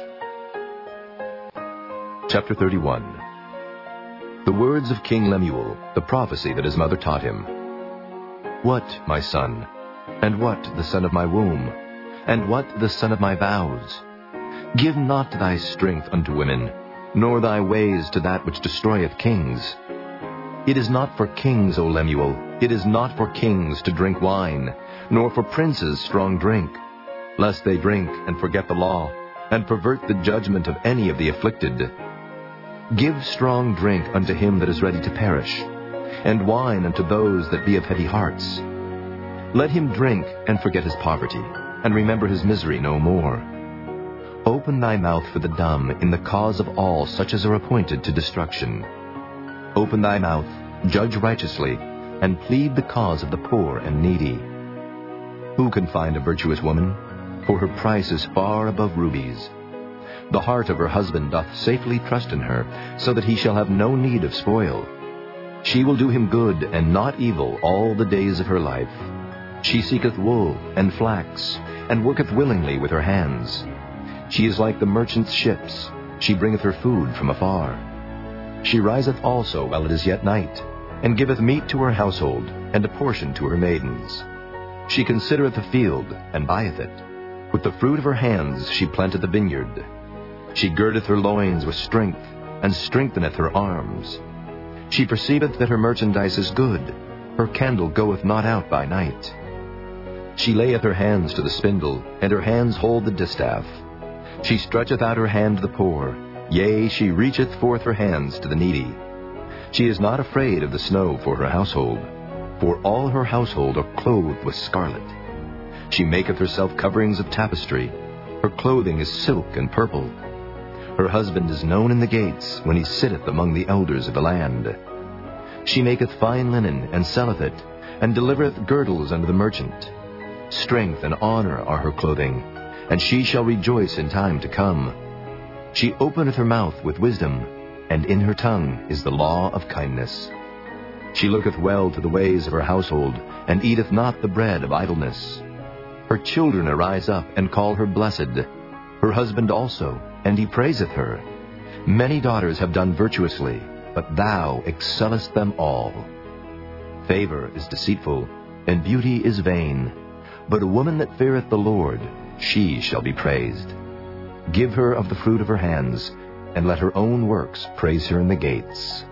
Chapter 31. The words of King Lemuel, the prophecy that his mother taught him. What, my son, and what the son of my womb, and what the son of my vows? Give not thy strength unto women, nor thy ways to that which destroyeth kings. It is not for kings, O Lemuel, it is not for kings to drink wine, nor for princes strong drink, lest they drink and forget the law, and pervert the judgment of any of the afflicted. Give strong drink unto him that is ready to perish, and wine unto those that be of heavy hearts. Let him drink and forget his poverty, and remember his misery no more. Open thy mouth for the dumb in the cause of all such as are appointed to destruction. Open thy mouth, judge righteously, and plead the cause of the poor and needy. Who can find a virtuous woman? For her price is far above rubies. The heart of her husband doth safely trust in her, so that he shall have no need of spoil. She will do him good and not evil all the days of her life. She seeketh wool and flax, and worketh willingly with her hands. She is like the merchant's ships. She bringeth her food from afar. She riseth also while it is yet night, and giveth meat to her household, and a portion to her maidens. She considereth the field, and buyeth it. With the fruit of her hands she planteth a vineyard. She girdeth her loins with strength, and strengtheneth her arms. She perceiveth that her merchandise is good. Her candle goeth not out by night. She layeth her hands to the spindle, and her hands hold the distaff. She stretcheth out her hand to the poor, yea, she reacheth forth her hands to the needy. She is not afraid of the snow for her household, for all her household are clothed with scarlet. She maketh herself coverings of tapestry. Her clothing is silk and purple. Her husband is known in the gates, when he sitteth among the elders of the land. She maketh fine linen, and selleth it, and delivereth girdles unto the merchant. Strength and honor are her clothing, and she shall rejoice in time to come. She openeth her mouth with wisdom, and in her tongue is the law of kindness. She looketh well to the ways of her household, and eateth not the bread of idleness. Her children arise up, and call her blessed. Her husband also, and he praiseth her. Many daughters have done virtuously, but thou excellest them all. Favor is deceitful, and beauty is vain, but a woman that feareth the Lord, she shall be praised. Give her of the fruit of her hands, and let her own works praise her in the gates.